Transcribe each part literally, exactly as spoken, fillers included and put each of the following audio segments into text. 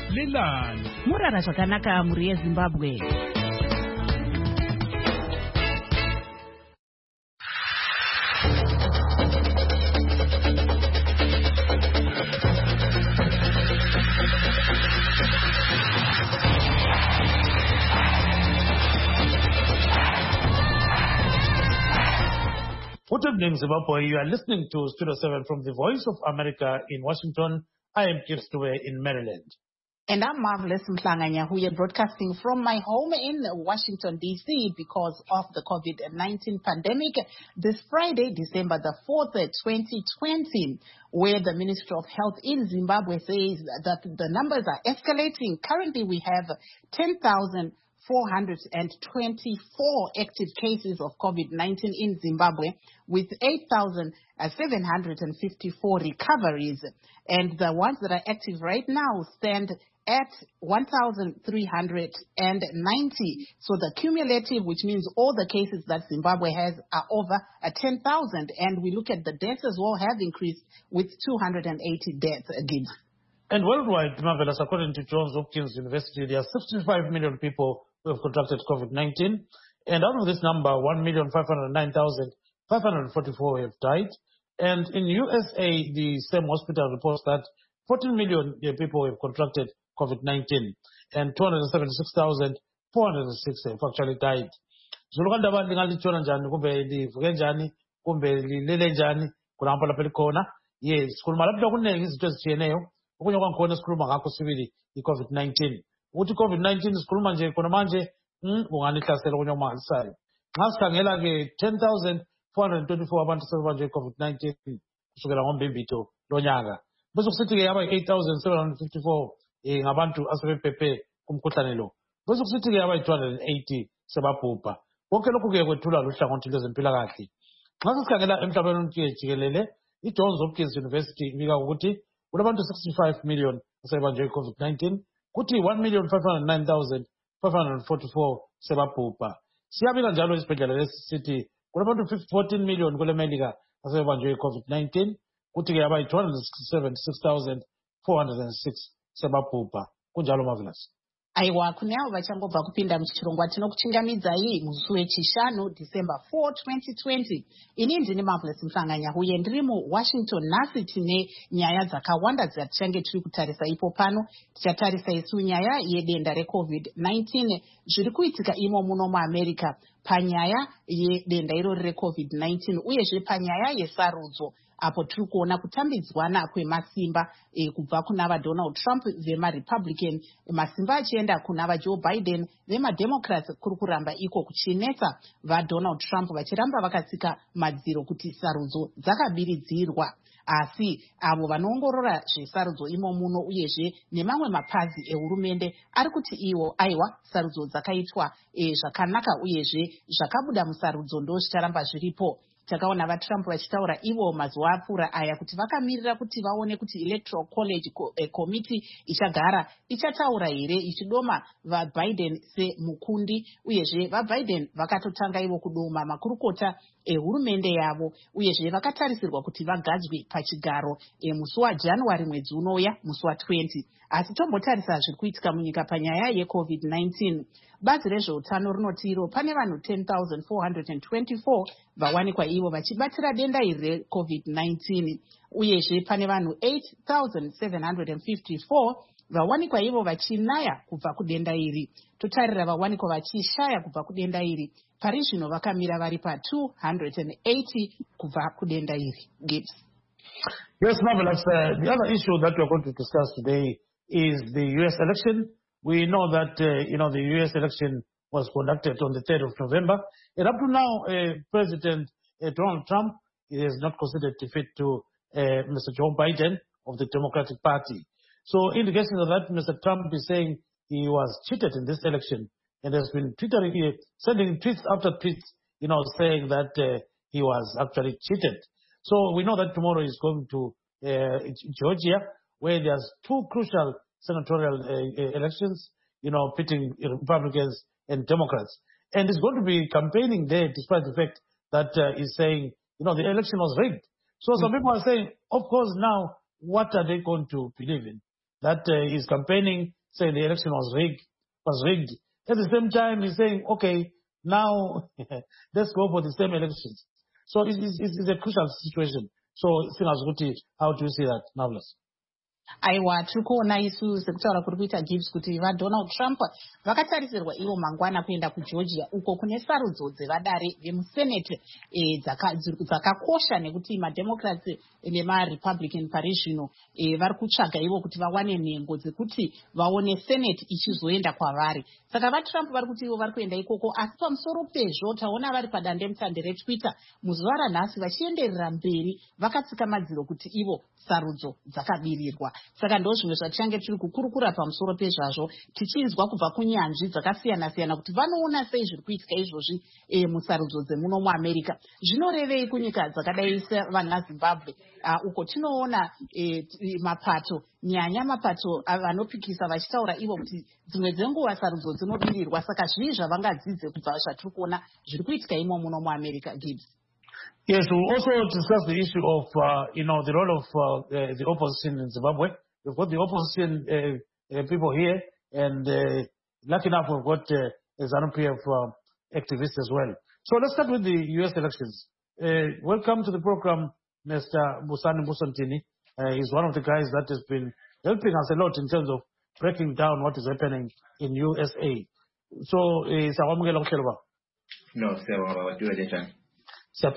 Lelani. Murara zvakanaka muri yeZimbabwe. Good evening, Zimbabwe. You are listening to Studio seven from the Voice of America in Washington. I am Kirstwe in Maryland. And I'm Marvelous Mhlanga Nyahuye, broadcasting from my home in Washington, D C because of the COVID nineteen pandemic. This Friday, December the fourth, twenty twenty, where the Ministry of Health in Zimbabwe says that the numbers are escalating. Currently, we have ten thousand four hundred twenty-four active cases of COVID nineteen in Zimbabwe, with eight thousand seven hundred fifty-four recoveries. And the ones that are active right now stand at one thousand three hundred ninety. So the cumulative, which means all the cases that Zimbabwe has, are over ten thousand. And we look at the deaths as well, have increased with two hundred eighty deaths again. And worldwide, Marvelous, according to Johns Hopkins University, there are sixty-five million people who have contracted COVID nineteen. And out of this number, one million five hundred nine thousand five hundred forty-four have died. And in U S A, the same hospital reports that fourteen million people have contracted COVID nineteen and two hundred seventy-six thousand four hundred six have actually died. Zulukanda abantu ngalitshona njani kumbe livuke njani kumbe lilele njani kulapha lapha likhona. Yes, sikhuluma lapha kuningi izinto ezitshiyeneyo. Okunye kwangikhona sikhuluma ngakho sibili i-COVID nineteen. Ukuthi i-COVID nineteen sikhuluma nje khona manje kunganihlasela okunye okumangalisayo. Nxa sikhangela ke ten thousand four hundred twenty-four abantu sebebanjwe i-COVID nineteen kusukela ngoMbimbithi lonyaka. Bese kusithi ke yaba eight thousand seven hundred fifty-four eh ngabantu asebephephe kumkhuhlane lo. Bese kusithi ke yaba two hundred eighty sebabhubha. Konke lokhu ke kwethulwa luhlangothi lwezempilakahle. Nxa sikhangela emhlabeni wonke jikelele, i-Johns Hopkins University ibika ukuthi kulabantu sixty-five million asebanjwe i-COVID nineteen, kuthi one million five hundred nine thousand five hundred forty-four sebabhubha. Siyabika njalo isibhedlela lesithi kulabantu fourteen million kule Melika asebanjwe i-COVID nineteen, kuthi ke yaba two hundred seventy-six thousand four hundred six sebabhubha. Kunjalo Marvelous. Aiwa kuneavo vachangobva kupinda muchirongwa tinokuchingamidzai musi wechishanu December fourth twenty twenty. Ini ndini Marvelous Mhlanga Nyahuye, ndiri muWashington. Nhasi tine nyaya dzakawanda dzatichange tiri kutarisa ipo pano. Tichatarisa isu nyaya yedenda reCovid nineteen zviri kuitika imo muno muAmerica panyaya yedenda irori reCovid nineteen, uyezve panyaya yesarudzo apo tiri kuona kutambidzwana kwemasimba e, kubva kuna vaDonald Trump vemaRepublican, masimba achienda kuna vaJoe Biden vemaDemocrats, kuri kuramba iko kuchinetsa vaDonald Trump vachiramba vakatsika madziro kuti sarudzo dzakabiridzirwa. Asi avo vanoongorora zvesarudzo imo muno uyezve nemamwe mapazi ehurumende ari kuti iwo aiwa sarudzo dzakaitwa e, zvakanaka uyezve zvakabuda musarudzo ndo zvicharamba zviripo. Takaona vaTrump vachitaura ivo mazuva apfuura aya kuti vakamirira kuti vaone kuti Electoral College Committee ichagara ichataura here ichidoma vaBiden semukundi, uyezve vaBiden vakatotanga ivo kudoma makurukota ehurumende yavo, uyezve vakatarisirwa kuti vagadzwe pachigaro e, musi waJanuary mwedzi unouya musi wa20. Asi tombotarisa zviri kuitika munyika panyaya yeCovid nineteen. Bazi rezveutano rinoti iro pane vanhu ten thousand four hundred twenty-four vawanikwa ivo vachibatira denda iri reCovid nineteen, uyezve pane vanhu eight thousand seven hundred fifty-four vawanikwa ivo vachinaya kubva kudenda iri. Totarira vawanikwa vachishaya kubva kudenda iri pari zvino vakamira vari pa two hundred eighty kubva kudenda iri. Gibbs. Yes, Marvelous. Uh, the other issue that we're going to discuss today is the U S election. We know that, uh, you know, the U S election was conducted on the third of November. And up to now, uh, President uh, Donald Trump is not considered defeat to uh, Mister Joe Biden of the Democratic Party. So indications of that, Mister Trump is saying he was cheated in this election and has been twittering, uh, sending tweets after tweets, you know, saying that uh, he was actually cheated. So we know that tomorrow is going to uh, Georgia, where there's two crucial senatorial uh, elections, you know, pitting Republicans and Democrats. And he's going to be campaigning there despite the fact that uh, he's saying, you know, the election was rigged. So some people are saying, of course, now, what are they going to believe in? that uh, is campaigning, saying the election was rigged, was rigged. At the same time, he's saying, okay, now let's go for the same elections. So it's, it's, it's a crucial situation. So, how do you see that, Marvelous? aiwa tiri kuona isu sekutaura kuri kuita Gibbs kuti vaDonald Trump vakatarisirwa ivo mangwana kuenda kuGeorgia uko kune sarudzo dzevadare vemusenate e, dzakakosha nekuti mademocrats nemarepublican pari zvino e, vari kutsvaga ivo kuti vawane nhengo dzekuti vaone senate ichizoenda kwavari. Saka vaTrump vari kuti ivo vari kuenda ikoko, asi pamusoro pezvo taona vari padandemutande reTwitter muzuva ranhasi vachienderera mberi vakatsika madziro kuti ivo sarudzo dzakabirirwa. Saka ndo zvimwe zvatichange tiri kukurukura pamusoro pezvazvo tichinzwa kubva kunyanzvi dzakasiyana siyana kuti vanoona sei zviri kuitika izvozvi e, musarudzo dzemuno muAmerica. Zvinorevei kunyika dzakadai sevana Zimbabwe uh, uko tinoona e, mapato nyanya mapato vanopikisa vachitaura ivo kuti dzimwe dzenguva sarudzo dzinobirirwa. Saka zvii zvavangadzidze kubva zvatiri kuona zviri kuitika imo muno muAmerica, Gibbs? Yes, we'll also discuss the issue of, uh, you know, the role of uh, uh, the opposition in Zimbabwe. We've got the opposition uh, uh, people here, and uh, lucky enough, we've got uh, ZANU-P F uh, activists as well. So let's start with the U S elections. Uh, welcome to the program, Mister Busani Musantini. Uh, he's one of the guys that has been helping us a lot in terms of breaking down what is happening in U S A. So, Sawamugela Shelba. No, Sawamugela, do it. So,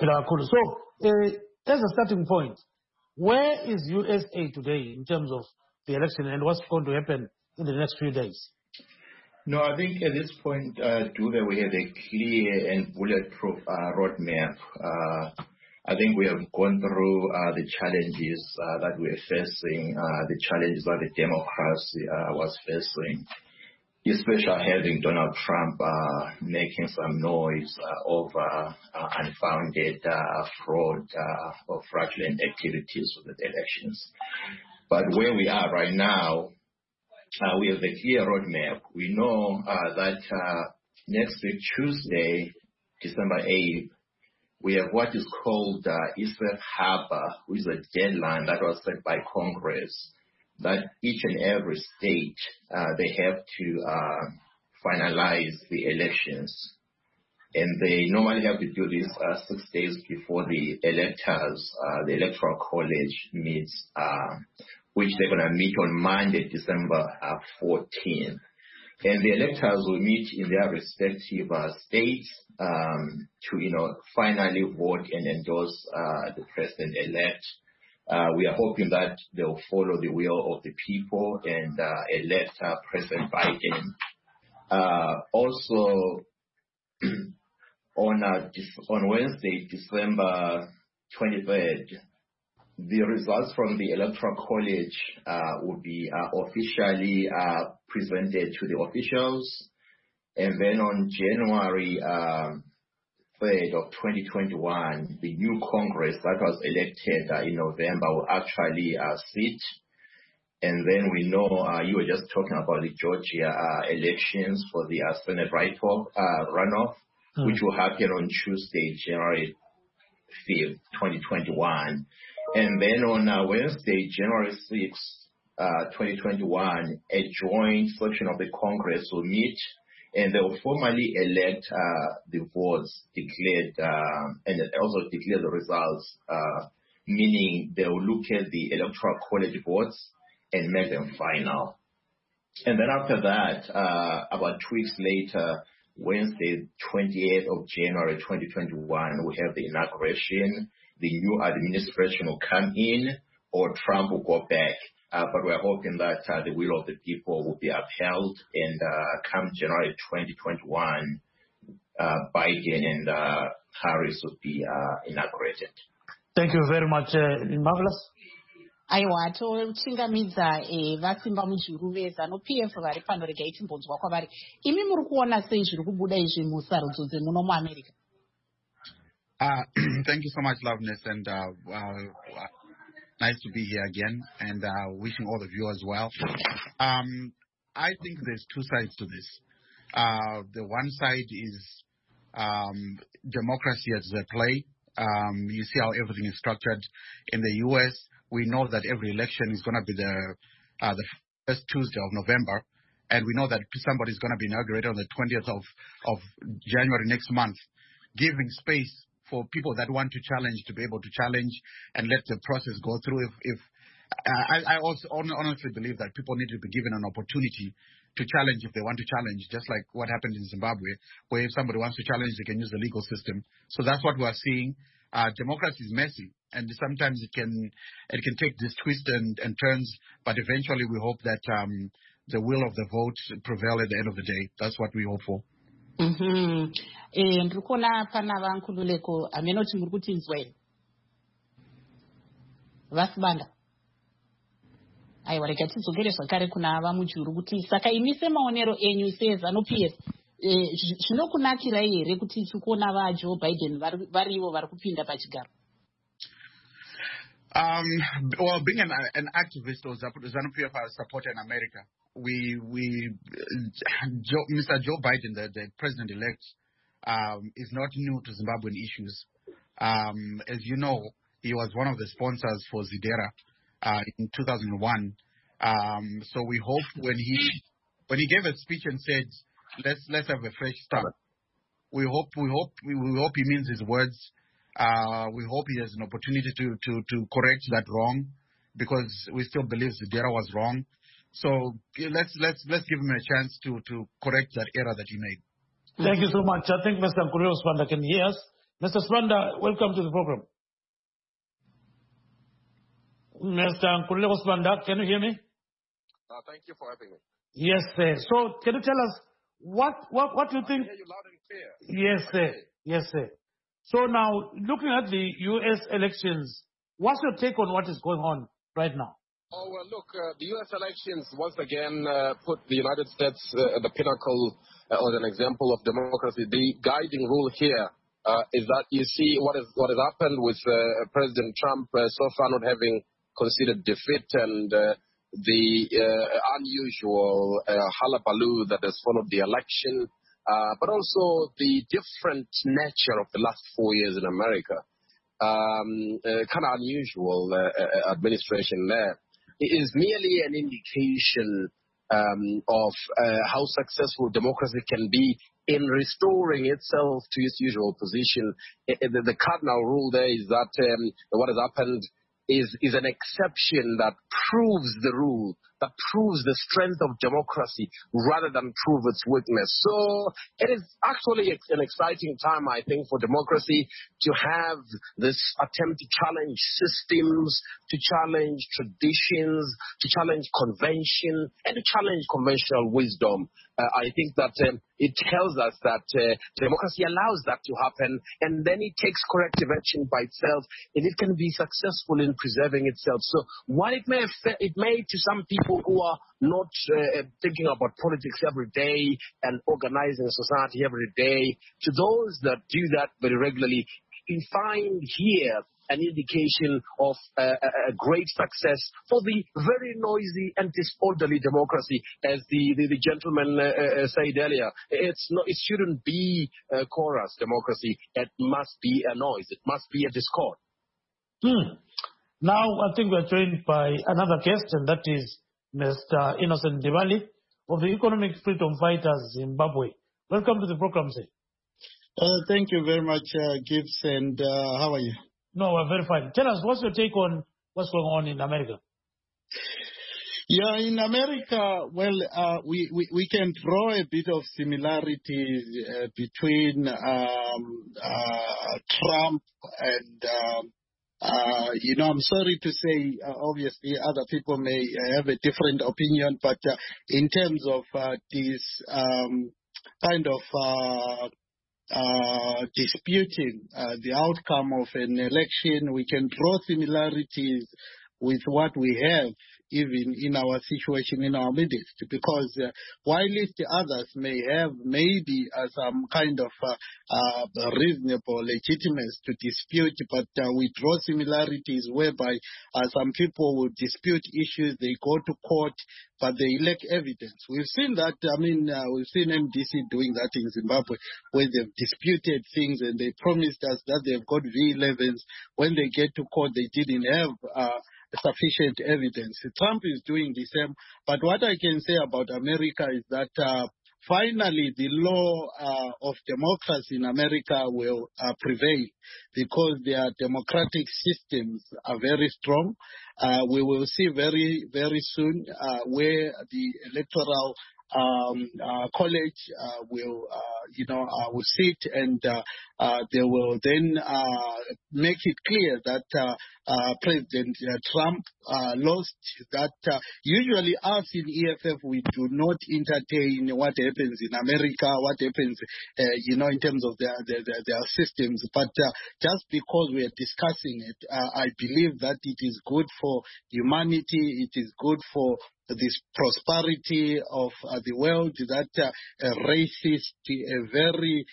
uh, as a starting point, where is U S A today in terms of the election and what's going to happen in the next few days? No, I think at this point, uh, Dube, we have a clear and bulletproof uh, roadmap. Uh, I think we have gone through uh, the challenges uh, that we're facing, uh, the challenges that the democracy uh, was facing, especially having Donald Trump uh, making some noise uh, over uh, unfounded uh, fraud uh, or fraudulent activities with the elections. But where we are right now, uh, we have a clear roadmap. We know uh, that uh, next week, Tuesday, December eighth, we have what is called uh, Safe Harbor, which is a deadline that was set by Congress, that each and every state, uh, they have to uh, finalize the elections. And they normally have to do this uh, six days before the electors, uh, the Electoral College meets, uh, which they're going to meet on Monday, December uh, fourteenth. And the electors will meet in their respective uh, states um, to, you know, finally vote and endorse uh, the president-elect. Uh, we are hoping that they'll follow the will of the people and uh, elect uh, President Biden. Uh, also, on uh, on Wednesday, December twenty-third, the results from the Electoral College uh, will be uh, officially uh, presented to the officials. And then on January um, third of twenty twenty-one, the new Congress that was elected uh, in November will actually uh, sit. And then we know uh, you were just talking about the Georgia uh, elections for the uh, Senate write-off, uh, runoff, mm. which will happen on Tuesday, January fifth, twenty twenty-one. And then on uh, Wednesday, January sixth, uh, twenty twenty-one, a joint section of the Congress will meet, and they will formally elect uh, the votes declared uh, and also declare the results, uh, meaning they will look at the Electoral College votes and make them final. And then after that, uh, about two weeks later, Wednesday, twenty-eighth of January, twenty twenty-one, we have the inauguration. The new administration will come in, or Trump will go back. Uh, but we're hoping that uh, the will of the people will be upheld, and uh, come January twenty twenty-one, uh, Biden and uh, Harris will be uh, inaugurated. Thank you very much, uh, Marvelous. aiwa tochingamidza e, vasimba mujuru veZANU-P F vari pano regai timbonzwa kwavari. Imi muri kuona sei zviri kubuda izvi musarudzo dzemuno muAmerica? Uh, thank you so much, Loveness, and uh, uh, nice to be here again, and uh, wishing all of you as well. Um, I think there's two sides to this. Uh, the one side is um, democracy as a play. Um, you see how everything is structured in the U S. We know that every election is going to be the uh, the first Tuesday of November, and we know that somebody is going to be inaugurated on the twentieth of, of January next month, giving space for people that want to challenge to be able to challenge and let the process go through. If, if I, I also honestly believe that people need to be given an opportunity to challenge if they want to challenge, just like what happened in Zimbabwe, where if somebody wants to challenge, they can use the legal system. So that's what we are seeing. Uh, democracy is messy, and sometimes it can it can take this twist and, and turns, but eventually we hope that um, the will of the vote prevail at the end of the day. That's what we hope for. Mhm. Eh ndiri kuona pana vankhululeko amenoti muri kutinzwa ine vasibanda aiwa rega tidzokere zvakare kuna ava mujuru kuti saka imi semaonero enyu seZANU P F zvinokunakirai here kuti tikuona vaJoe Biden varivo vari kupinda pachigaro? Um, well, being an, an activist or ZANU P F has supported America. We, we, uh, Joe, Mister Joe Biden, the, the president-elect, um, is not new to Zimbabwean issues. Um, as you know, he was one of the sponsors for ZIDERA uh, in two thousand one. Um, so we hope when he when he gave a speech and said, "Let's let's have a fresh start," we hope we hope we, we hope he means his words. Uh, we hope he has an opportunity to, to, to correct that wrong, because we still believe ZIDERA was wrong. So let's let's let's give him a chance to, to correct that error that he made. Thank you so much. I think Mister Nkululeko Sibanda can hear us. Mister Sibanda, welcome to the program. Mister Nkululeko Sibanda, can you hear me? Uh, thank you for having me. Yes, sir. So can you tell us what what what you think? I hear you loud and clear. Yes, sir. Yes, sir. So now, looking at the U S elections, what's your take on what is going on right now? Oh, well, look, uh, the U S elections once again uh, put the United States uh, at the pinnacle uh, as an example of democracy. The guiding rule here uh, is that you see what, is, what has happened with uh, President Trump uh, so far not having conceded defeat, and uh, the uh, unusual uh, hullabaloo that has followed the election. Uh, but also the different nature of the last four years in America. Um, uh, kind of unusual uh, uh, administration there. It is merely an indication um, of uh, how successful democracy can be in restoring itself to its usual position. Uh, the, the cardinal rule there is that um, what has happened is, is an exception that proves the rule, that proves the strength of democracy rather than prove its weakness. So it is actually an exciting time, I think, for democracy to have this attempt to challenge systems, to challenge traditions, to challenge convention, and to challenge conventional wisdom. Uh, I think that um, it tells us that uh, democracy allows that to happen, and then it takes corrective action by itself, and it can be successful in preserving itself. So while it may, it may to some people who are not uh, thinking about politics every day and organizing society every day, to those that do that very regularly, you find here an indication of uh, a great success for the very noisy and disorderly democracy, as the, the, the gentleman uh, uh, said earlier. It's not, it shouldn't be a chorus democracy. It must be a noise. It must be a discord. Hmm. Now, I think we're joined by another guest, and that is Mister Innocent Dibali of the Economic Freedom Fighters Zimbabwe. Welcome to the program, sir. Uh, thank you very much, uh, Gibbs, and uh, how are you? No, we're very fine. Tell us, what's your take on what's going on in America? Yeah, in America, well, uh, we, we, we can draw a bit of similarities uh, between um, uh, Trump and, um, uh, you know, I'm sorry to say, uh, obviously, other people may have a different opinion, but uh, in terms of uh, this um, kind of uh, Uh, disputing uh, the outcome of an election, we can draw similarities with what we have even in our situation in our midst, because uh, while the others may have maybe uh, some kind of uh, uh, reasonable legitimacy to dispute, but uh, we draw similarities whereby uh, some people will dispute issues, they go to court, but they lack evidence. We've seen that, I mean, uh, we've seen M D C doing that in Zimbabwe, where they've disputed things and they promised us that they've got V elevens. When they get to court, they didn't have uh, sufficient evidence. Trump is doing the same. But what I can say about America is that uh, finally the law uh, of democracy in America will uh, prevail because their democratic systems are very strong. Uh, we will see very, very soon uh, where the electoral Um, uh, college uh, will, uh, you know, uh, will sit and uh, uh, they will then uh, make it clear that uh, uh, President uh, Trump uh, lost. That uh, usually us in E F F we do not entertain what happens in America, what happens, uh, you know, in terms of their their, their, their systems. But uh, just because we are discussing it, uh, I believe that it is good for humanity. It is good for this prosperity of uh, the world, that uh, a racist, a very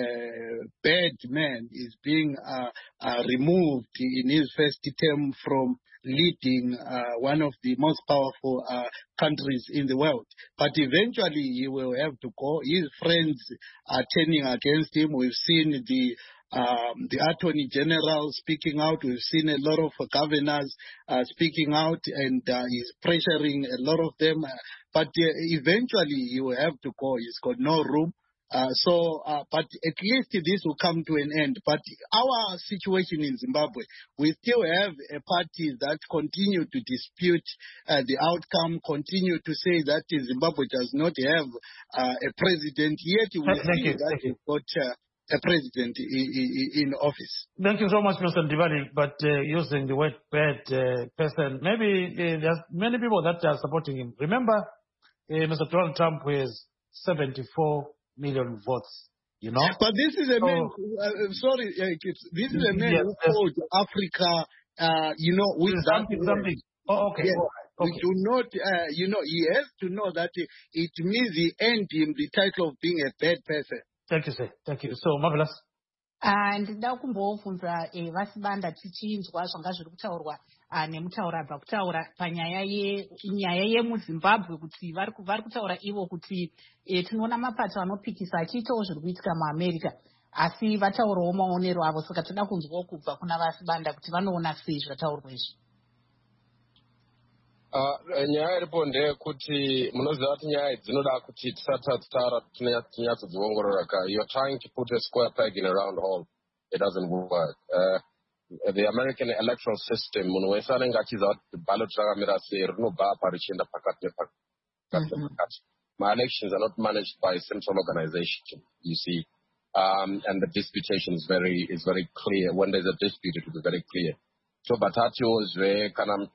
uh, bad man is being uh, uh, removed in his first term from leading uh, one of the most powerful uh, countries in the world. But eventually he will have to go. His friends are turning against him. We've seen the Um, the Attorney General speaking out. We've seen a lot of uh, governors uh, speaking out, and uh, he's pressuring a lot of them. Uh, but uh, eventually he will have to go. He's got no room. Uh, so, uh, but at least this will come to an end. But our situation in Zimbabwe, we still have a party that continue to dispute uh, the outcome, continue to say that Zimbabwe does not have uh, a president. Yet we Thank see you. that Thank you. we've got uh, a president in, in, in office. Thank you so much, Mister Ndibali. But uh, using the word bad uh, person, maybe uh, there's many people that are supporting him. Remember, uh, Mister Donald Trump has seventy-four million votes, you know? But this is a so, man, who, uh, sorry, uh, this is a man yes, who yes. called Africa, uh, you know, with something, that something. Oh, okay. Yes. All right. We Okay. do not, uh, you know, he has to know that it means he earned him the title of being a bad person. Thank you, sir. Thank you. So, marvelous. Ah, ndida kumbobvunza eh, vasibanda tichinzwa zvanga zviri kutaurwa ah, nemutaura abva kutaura panyaya yenyaya yemuzimbabwe kuti vari ku- vari kutaura ivo kuti eh, tinoona mapato anopikisa achiitawo zviri kuitika muamerica, asi vataurawo maonero avo. Saka toda kunzwawo kubva kuna vasibanda kuti vanoona sei zvataurwa izvi. Uh, nyaya iripo ndeyekuti munoziva kuti nyaya dzinoda kuti tisati tataura tinyatsodziongorora ka. You're trying to put a square peg in a round hole. It doesn't work. Uh, the American electoral system, munhu wese anenge achiziva kuti ballot rakamira sei rinobva apa richienda pakati nepakati nepakati. My elections are not managed by a central organization, you see. Um, and the disputation is very is very clear. When there's a dispute, it will be very clear. So batatiozve kana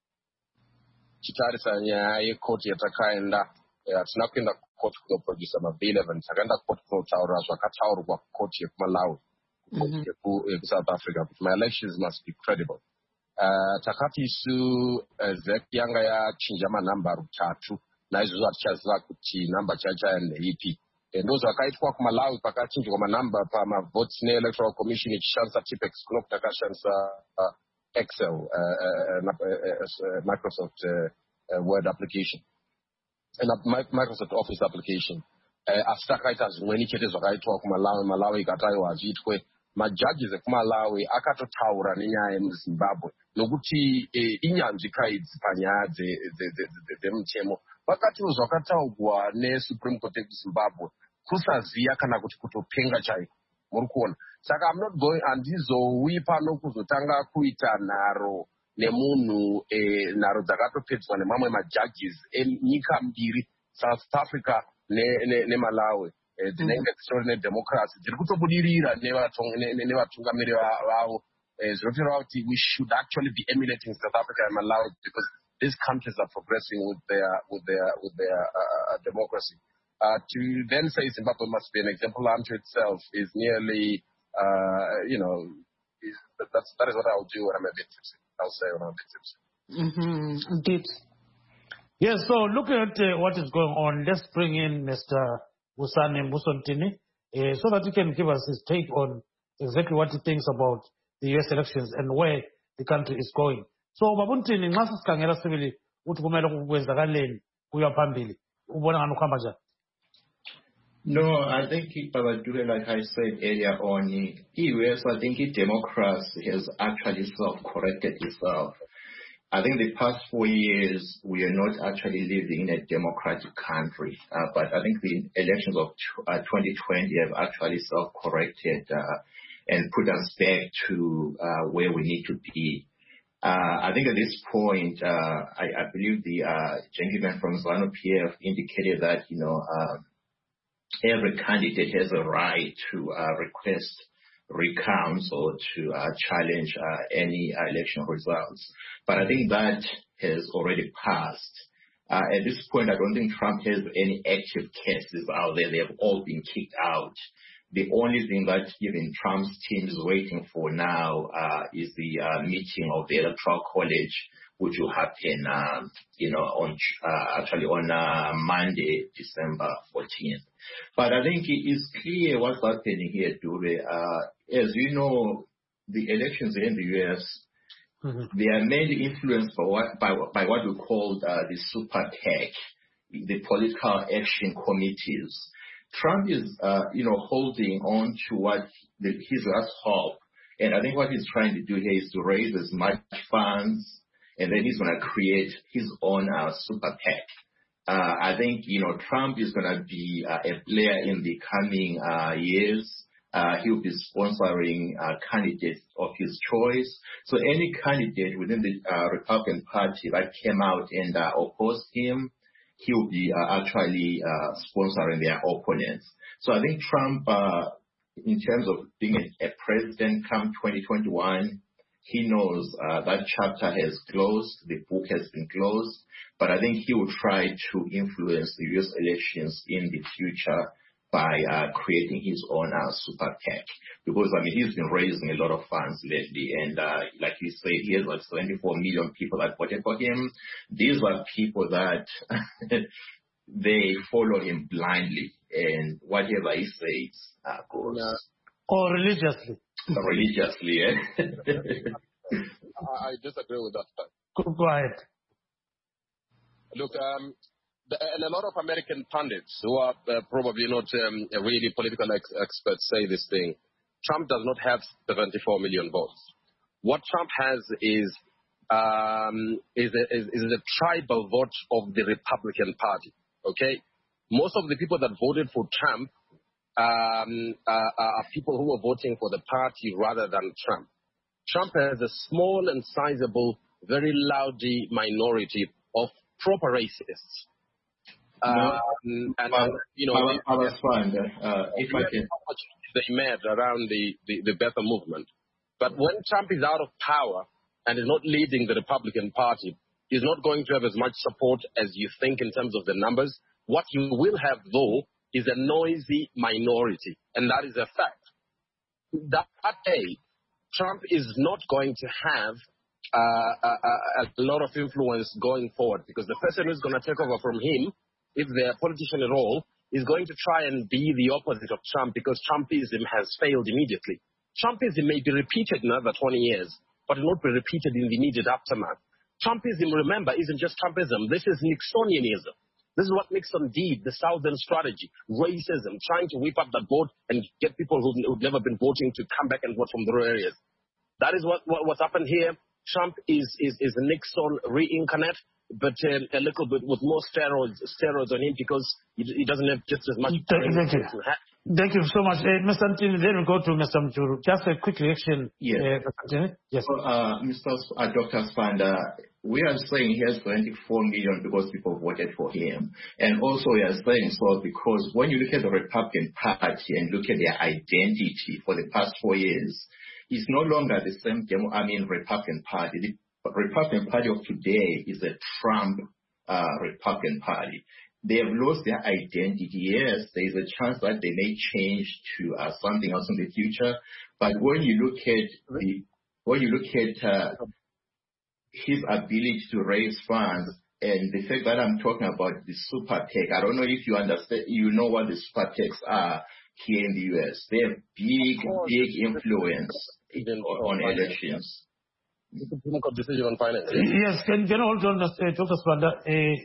chitarisa nyaya yekoti yatakaenda hatina kuenda kukoti kunoprodusa mab eleven, takaenda kukoti kunotaura zvakataurwa kukoti yekumalawi, kukoti yekusouth africa, kuti my elections must be credible. Uh, takati isu uh, zek yanga yachinja manhamba rutatu, naizvozvo hatichaziva kuti namba chacha ndeipi. Ndo zvakaitwa kumalawi pakachinjwa manhamba pamavotes neelectoral commission ichishandisa tipex kuno kutakashandisa uh, Excel, uh, uh, uh, uh, Microsoft uh, uh, Word application, and a Microsoft Office application. Asi takaita zvimweni chete zvakaitwa kumalawi, malawi ikataiwa hazviitwe. Majudges ekumalawi akatotaura nenyaya yemuzimbabwe nokuti inyanzvi kaidzi panyaya dzemutemo. Vakati zvakataurwa neSupreme Court yezimbabwe kusaziya kana kuti kutopenga chaiko, muri kuona. Saka I'm not going, handizouyi pano kuzotanga kuita nharo nemunhu eh, nharo dzakatopedzwa nemamwe majudges enyika mbiri, South Africa neMalawi, ne, ne dzinenge dzitori nedemocracy dziri kutobudirira nevatungamiri vavo. Zvinoreva kuti we should actually be emulating South Africa and Malawi because these countries are progressing with their with their with their uh, democracy. Uh, to then say Zimbabwe must be an example unto itself is nearly Uh, you know, that's, that is what I'll do when I'm a bit tipsy. I'll say when I'm a bit tipsy. Mm-hmm. Indeed. Yes, so looking at uh, what is going on, let's bring in Mister Busani Musontini uh, so that he can give us his take on exactly what he thinks about the U S elections and where the country is going. So, Babuntini, nxa sisikhangela sibili ukuthi kumele kwenzakaleni kuya phambili, ubona ngani ukuhamba njani? No, I think Babadure, like I said earlier on, E U S, I think democracy has actually self-corrected itself. I think the past four years, we are not actually living in a democratic country. Uh, but I think the elections of uh, twenty twenty have actually self-corrected uh, and put us back to uh, where we need to be. Uh, I think at this point, uh, I, I believe the uh, gentleman from ZANU-P F indicated that, you know, uh, every candidate has a right to uh, request recounts or to uh, challenge uh, any uh, election results. But I think that has already passed. Uh, at this point, I don't think Trump has any active cases out there. They have all been kicked out. The only thing that even Trump's team is waiting for now uh, is the uh, meeting of the Electoral College, which will happen, um, you know, on uh, actually on uh, Monday, December fourteenth. But I think it is clear what's happening here, Dube. Uh, as you know, the elections in the U S, mm-hmm. they are mainly influenced by what, by, by what we call uh, the super PAC, the political action committees. Trump is, uh, you know, holding on to what the, his last hope. And I think what he's trying to do here is to raise as much funds, and then he's going to create his own uh, super PAC. Uh, I think, you know, Trump is going to be uh, a player in the coming uh, years. Uh, he'll be sponsoring uh, candidates of his choice. So any candidate within the uh, Republican Party that came out and uh, opposed him, he'll be uh, actually uh, sponsoring their opponents. So I think Trump, uh, in terms of being a, a president come twenty twenty-one, he knows uh, that chapter has closed, the book has been closed, but I think he will try to influence the U S elections in the future by uh, creating his own uh, super PAC. Because, I mean, he's been raising a lot of funds lately, and uh, like you said, he has like seventy-four million people that voted for him. These are people that they follow him blindly, and whatever he says uh, goes. Yeah. Or religiously. Religiously, eh? I disagree with that. Go ahead. Look, um, the, and a lot of American pundits who are uh, probably not um, really political ex- experts say this thing. Trump does not have seventy-four million votes. What Trump has is um, is, a, is, is a tribal vote of the Republican Party. Okay, most of the people that voted for Trump um, uh, are people who are voting for the party rather than Trump. Trump has a small and sizable, very loudy minority of proper racists. Um, no, and, but, you know, but, but that's fine. Uh, if I can. They made around the, the, the Bethel movement. But when Trump is out of power and is not leading the Republican Party, he's not going to have as much support as you think in terms of the numbers. What you will have, though, is a noisy minority, and that is a fact. That day, Trump is not going to have uh, a, a lot of influence going forward, because the person who's going to take over from him, if they're a politician at all, is going to try and be the opposite of Trump, because Trumpism has failed immediately. Trumpism may be repeated in another twenty years, but it will not be repeated in the immediate aftermath. Trumpism, remember, isn't just Trumpism. This is Nixonianism. This is what Nixon did, the Southern strategy, racism, trying to whip up that vote and get people who've, who've never been voting to come back and vote from the rural areas. That is what, what what's happened here. Trump is, is, is Nixon reincarnate, but uh, a little bit with more steroids, steroids on him, because he, he doesn't have just as much. Thank, thank you. Thank you so much. Uh, Mister Antini, then we go to Mister Mchuru. Just a quick reaction. Yes. Uh, Mister Yes. So, uh, Mister S- uh, Doctor Spanda, we are saying he has twenty-four million because people voted for him. And also we are saying so because when you look at the Republican Party and look at their identity for the past four years, it's no longer the same, demo, I mean, Republican Party. The Republican Party of today is a Trump uh, Republican Party. They have lost their identity. Yes, there is a chance that they may change to uh, something else in the future. But when you look at the, when you look at uh, his ability to raise funds, and the fact that I'm talking about the super PAC, I don't know if you understand, you know what the super PACs are here in the U S. They have big, big influence on elections. It's a political decision on finance. Yes, can, can you hold on, uh, Doctor Spanda? Uh,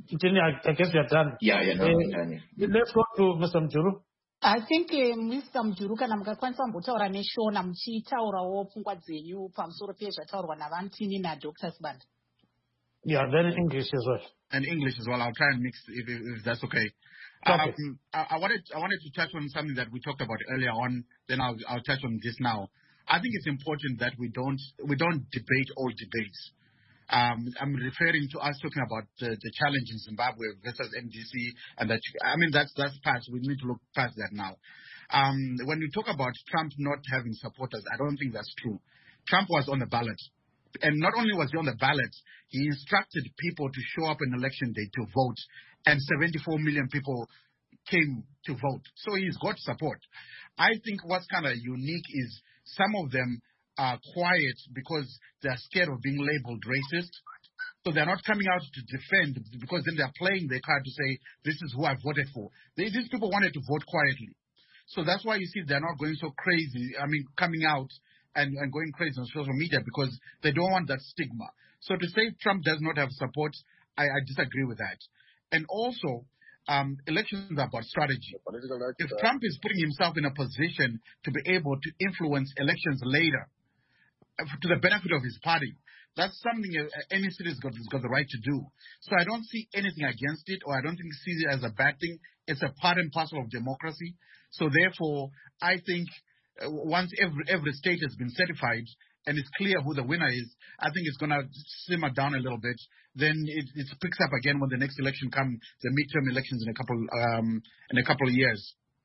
I guess we are done. Yeah, yeah, no, uh, I'm done. Yeah. Let's go to Mister Mchuru. I think uh, Mister Mjuru kana mukakwanisa kumbotaura neshona muchitaurawo pfungwa dzenyu pamusoro pezvataurwa naVantini naDr Sibanda. Yeah, then English as well. And English as well. I'll try and mix if, if, if that's okay. Okay. Um, I, I wanted I wanted to touch on something that we talked about earlier on. Then I'll I'll touch on this now. I think it's important that we don't we don't debate all debates. Um, I'm referring to us talking about the, the challenge in Zimbabwe versus M D C, and that I mean that's that's past. We need to look past that now. Um, when we talk about Trump not having supporters, I don't think that's true. Trump was on the ballot. And not only was he on the ballot, he instructed people to show up on election day to vote, and seventy-four million people came to vote. So he's got support. I think what's kind of unique is some of them are quiet because they're scared of being labeled racist. So they're not coming out to defend because then they're playing their card to say, this is who I voted for. These people wanted to vote quietly. So that's why you see they're not going so crazy, I mean, coming out And, and going crazy on social media because they don't want that stigma. So to say Trump does not have support, I, I disagree with that. And also, um, elections are about strategy. If Trump is putting himself in a position to be able to influence elections later to the benefit of his party, that's something any citizen has got, has got the right to do. So I don't see anything against it, or I don't think see it as a bad thing. It's a part and parcel of democracy. So therefore, I think once every every state has been certified and it's clear who the winner is, I think it's going to simmer down a little bit. Then it, it picks up again when the next election comes, the midterm elections in a couple um in a couple of years.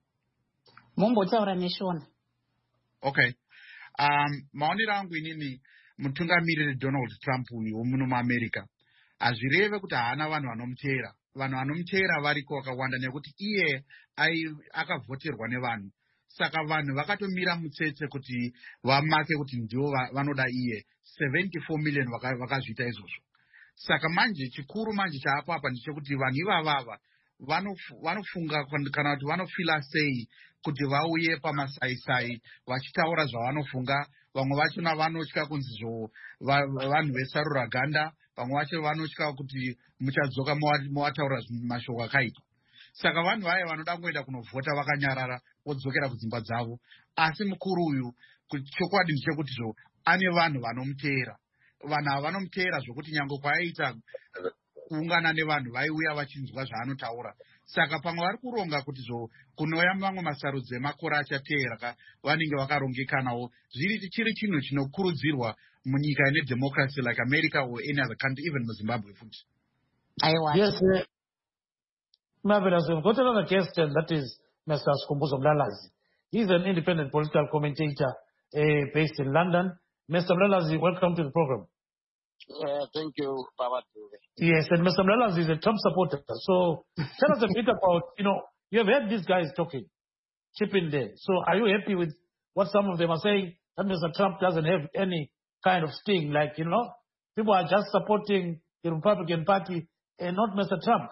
Okay. Um, maonero angu inini mutungamiriri Donald Trump uyu muno muAmerica azvireve kuti haana vanhu vanomuteera. Vanhu vanomuteera variko vakawanda nekuti iye akavhoterwa nevanhu. Saka vanhu vakatomira mutsetse kuti vamake kuti ndivo vanoda iye. seventy-four million vakazviita izvozvo. Saka manje chikuru manje chaapo apa ndechekuti vanhu ivavava vanofunga kana kuti vanofila sei kuti vauye pamasaisai vachitaura zvavanofunga. Vamwe vachona vanotya kunzizvo vanhu vesarura ganda. Vamwe vacho vanotya kuti muchadzoka muvataura mashoko akaita. Saka vanhu vaya vanoda kuenda kunovhota vakanyarara vodzokera kudzimba dzavo. Asi mukuru uyu chokwadi ndechekuti zvo ane vanhu vanomuteera. Vanhu ava vanomuteera zvokuti nyange kwaaita kuungana nevanhu vaiuya vachinzwa zvaanotaura. Saka pamwe vari kuronga kuti zvo kunouya mamwe masarudzi emakore achateera vanenge vakarongekanawo. Zviri chiri chinhu chinokurudzirwa munyika ine democracy like America or any other country, even Zimbabwe futi. Yes, uh, marvelous. We've got another guest, and that is Mister Skhumbuzo Mlalazi. He's an independent political commentator uh, based in London. Mister Mlalazi, welcome to the program. Uh, thank you, Baba. Yes, and Mister Mlalazi is a Trump supporter. So tell us a bit about, you know, you have heard these guys talking, chipping there. So are you happy with what some of them are saying, that Mister Trump doesn't have any kind of sting? Like, you know, people are just supporting the Republican Party and not Mister Trump.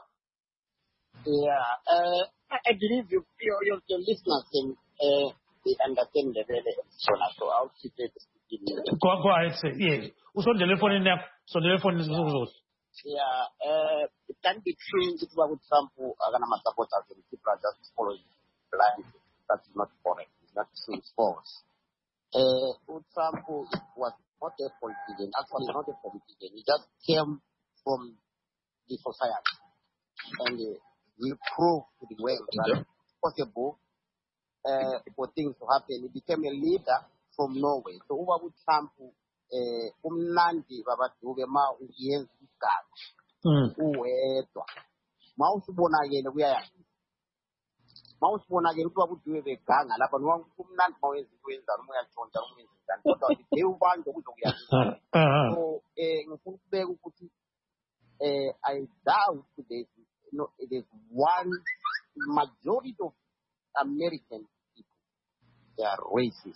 Yeah, uh, I believe you, your, your, your listeners can uh, they understand the very so I'll keep it. Go, go ahead, say, yeah. Who's on the telephone in there? So the telephone is also. Yeah, uh, it can be true that with some who are going to support us and people are just following blind. That's not correct. It's not true. It's false. Uh, with some who was not a politician, actually not a politician. He just came from the society. And uh, we proved to the world that it's possible uh, for things to happen. He became a leader from Norway. So over with Trump, umnandi babaduke ma uyenza igazi uwedwa mawusibona ke kuya mawusibona ke ukuthi bakuduwe beganga lapha noma umnandi mawenza ukwenza noma uyatshontsha umenza njani kodwa ke ubantu ukuzokuyazi so eh ngifuna ukubeka ukuthi eh I doubt today you know it is one majority of American people they are racist.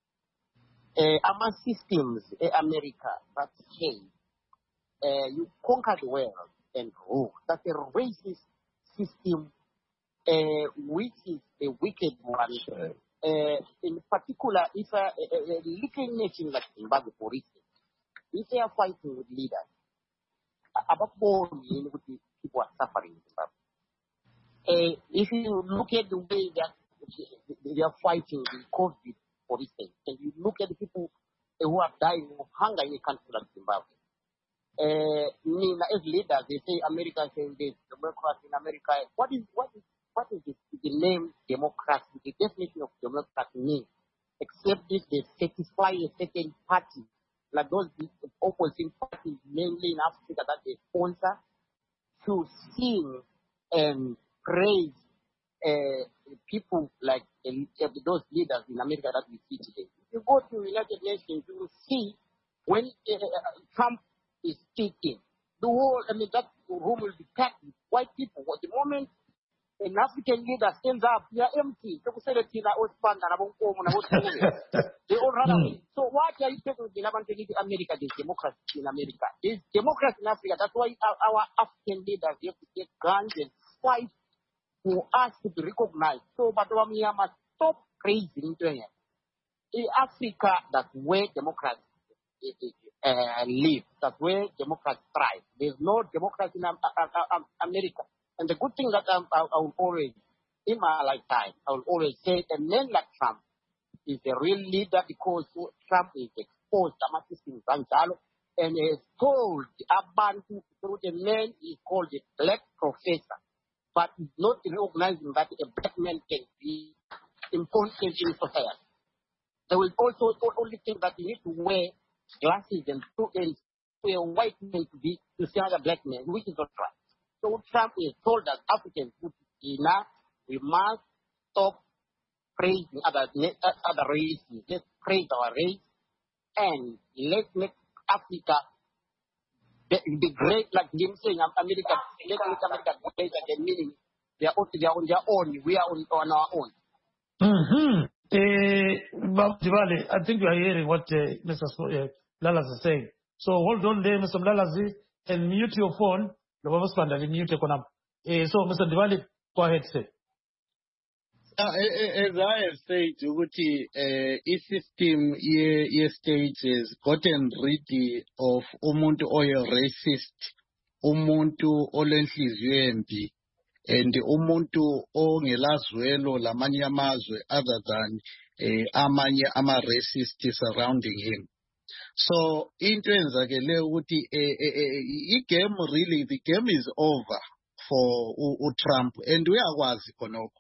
Uh, our systems in America that say uh, you conquer the world and rule. That's a racist system, uh, which is a wicked one. Uh, in particular, if a, a, a little nation like Zimbabwe, for instance, if they are fighting with leaders, above all, people are suffering in Zimbabwe. Uh, if you look at the way that they are fighting with COVID, for instance, and you look at the people who are dying of hunger in a country like Zimbabwe, Uh, Nina, as leaders, they say America saying this, democracy in America. What is what is what is the, the name democracy? The definition of democracy means, except if they satisfy a certain party, like those opposing parties, mainly in Africa, that they sponsor, to sing and praise uh, people like uh, those leaders in America that we see today. If you go to the United Nations, you will see when uh, Trump is speaking, the whole, I mean, that room will be packed with white people. At the moment an African leader stands up, they are empty. They all run away. So what are you talking about in America? There's democracy in America. There's democracy in Africa. That's why our, our African leaders have to get guns and fight for us to be recognized. So, but we must stop praising them. In Africa, that's where democracy Uh, live. That's where democrats thrive. There's no democracy in um, uh, um, America. And the good thing that um, I, I will always, in my lifetime, I will always say a man like Trump is a real leader because Trump is exposed and is told Abantu through the man is called a black professor, but he's not recognizing that a black man can be important in society. They will also only think that you need to wear glasses and two ends for a white man to be to see other black men, which is not right. So Trump has told us Africans, enough, we must stop praising other other races. Let's praise our race and let's make Africa be great, like them saying America. Let's make America great again, meaning they are they are on their own. We are on, on our own. Mm-hmm. Uh, I think you are hearing what uh, Mister Sp- uh, Lalas is saying. So hold on there, Mister Lalazi, and mute your phone. Mute your phone. Uh, so Mister Diwali, go ahead, say. Uh, as I have said, Uguti, uh, the system ye, ye states has gotten rid of umuntu oyo racist, umuntu olenhliziyo embi, and umuntu ongelazwelo lamanye amazwe other than uh, amanye ama-racist surrounding him. So into enzakele ukuthi i-game really, the game is over for uTrump, and uyakwazi khonokho.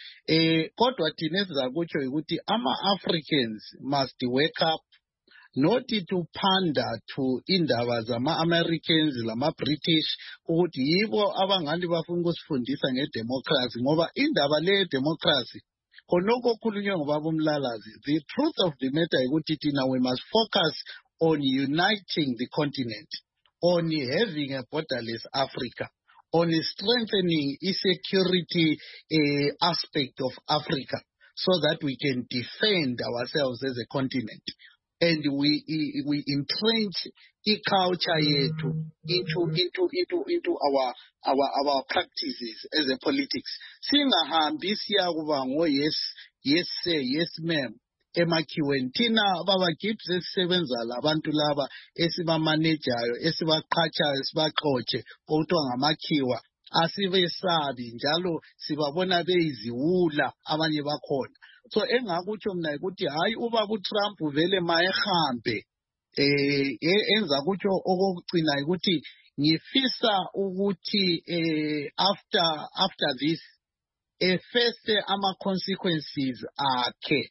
Eh kodwa thina esizakutsho ukuthi ama-Africans must wake up, not to pander to indaba zama-Americans lama-British ukuthi yibo abangani bafuna ukusifundisa ngedemocracy, ngoba indaba le democracy khonokho khulunywe ngobaba uMlalazi. The truth of the matter ukuthi thina we must focus on uniting the continent, on having a borderless Africa, on strengthening the security uh, aspect of Africa so that we can defend ourselves as a continent. And we we entrench the culture yethu into into into into our our our practices as a politics. Singahambi siyakuba ngo yes yes sir yes ma'am emakhiweni thina ababagithi sesisebenza labantu laba esibamanajayo esibaqhatshayo sibaxotshe okuthiwa ngamakhiwa asibesabi njalo sibabona beyiziwula abanye bakhona. So engakutsho mina ukuthi hayi ubaba uTrump vele mayehambe eh enza kutsho okugcina ukuthi ngifisa ukuthi eh after after this eh face ama consequences akhe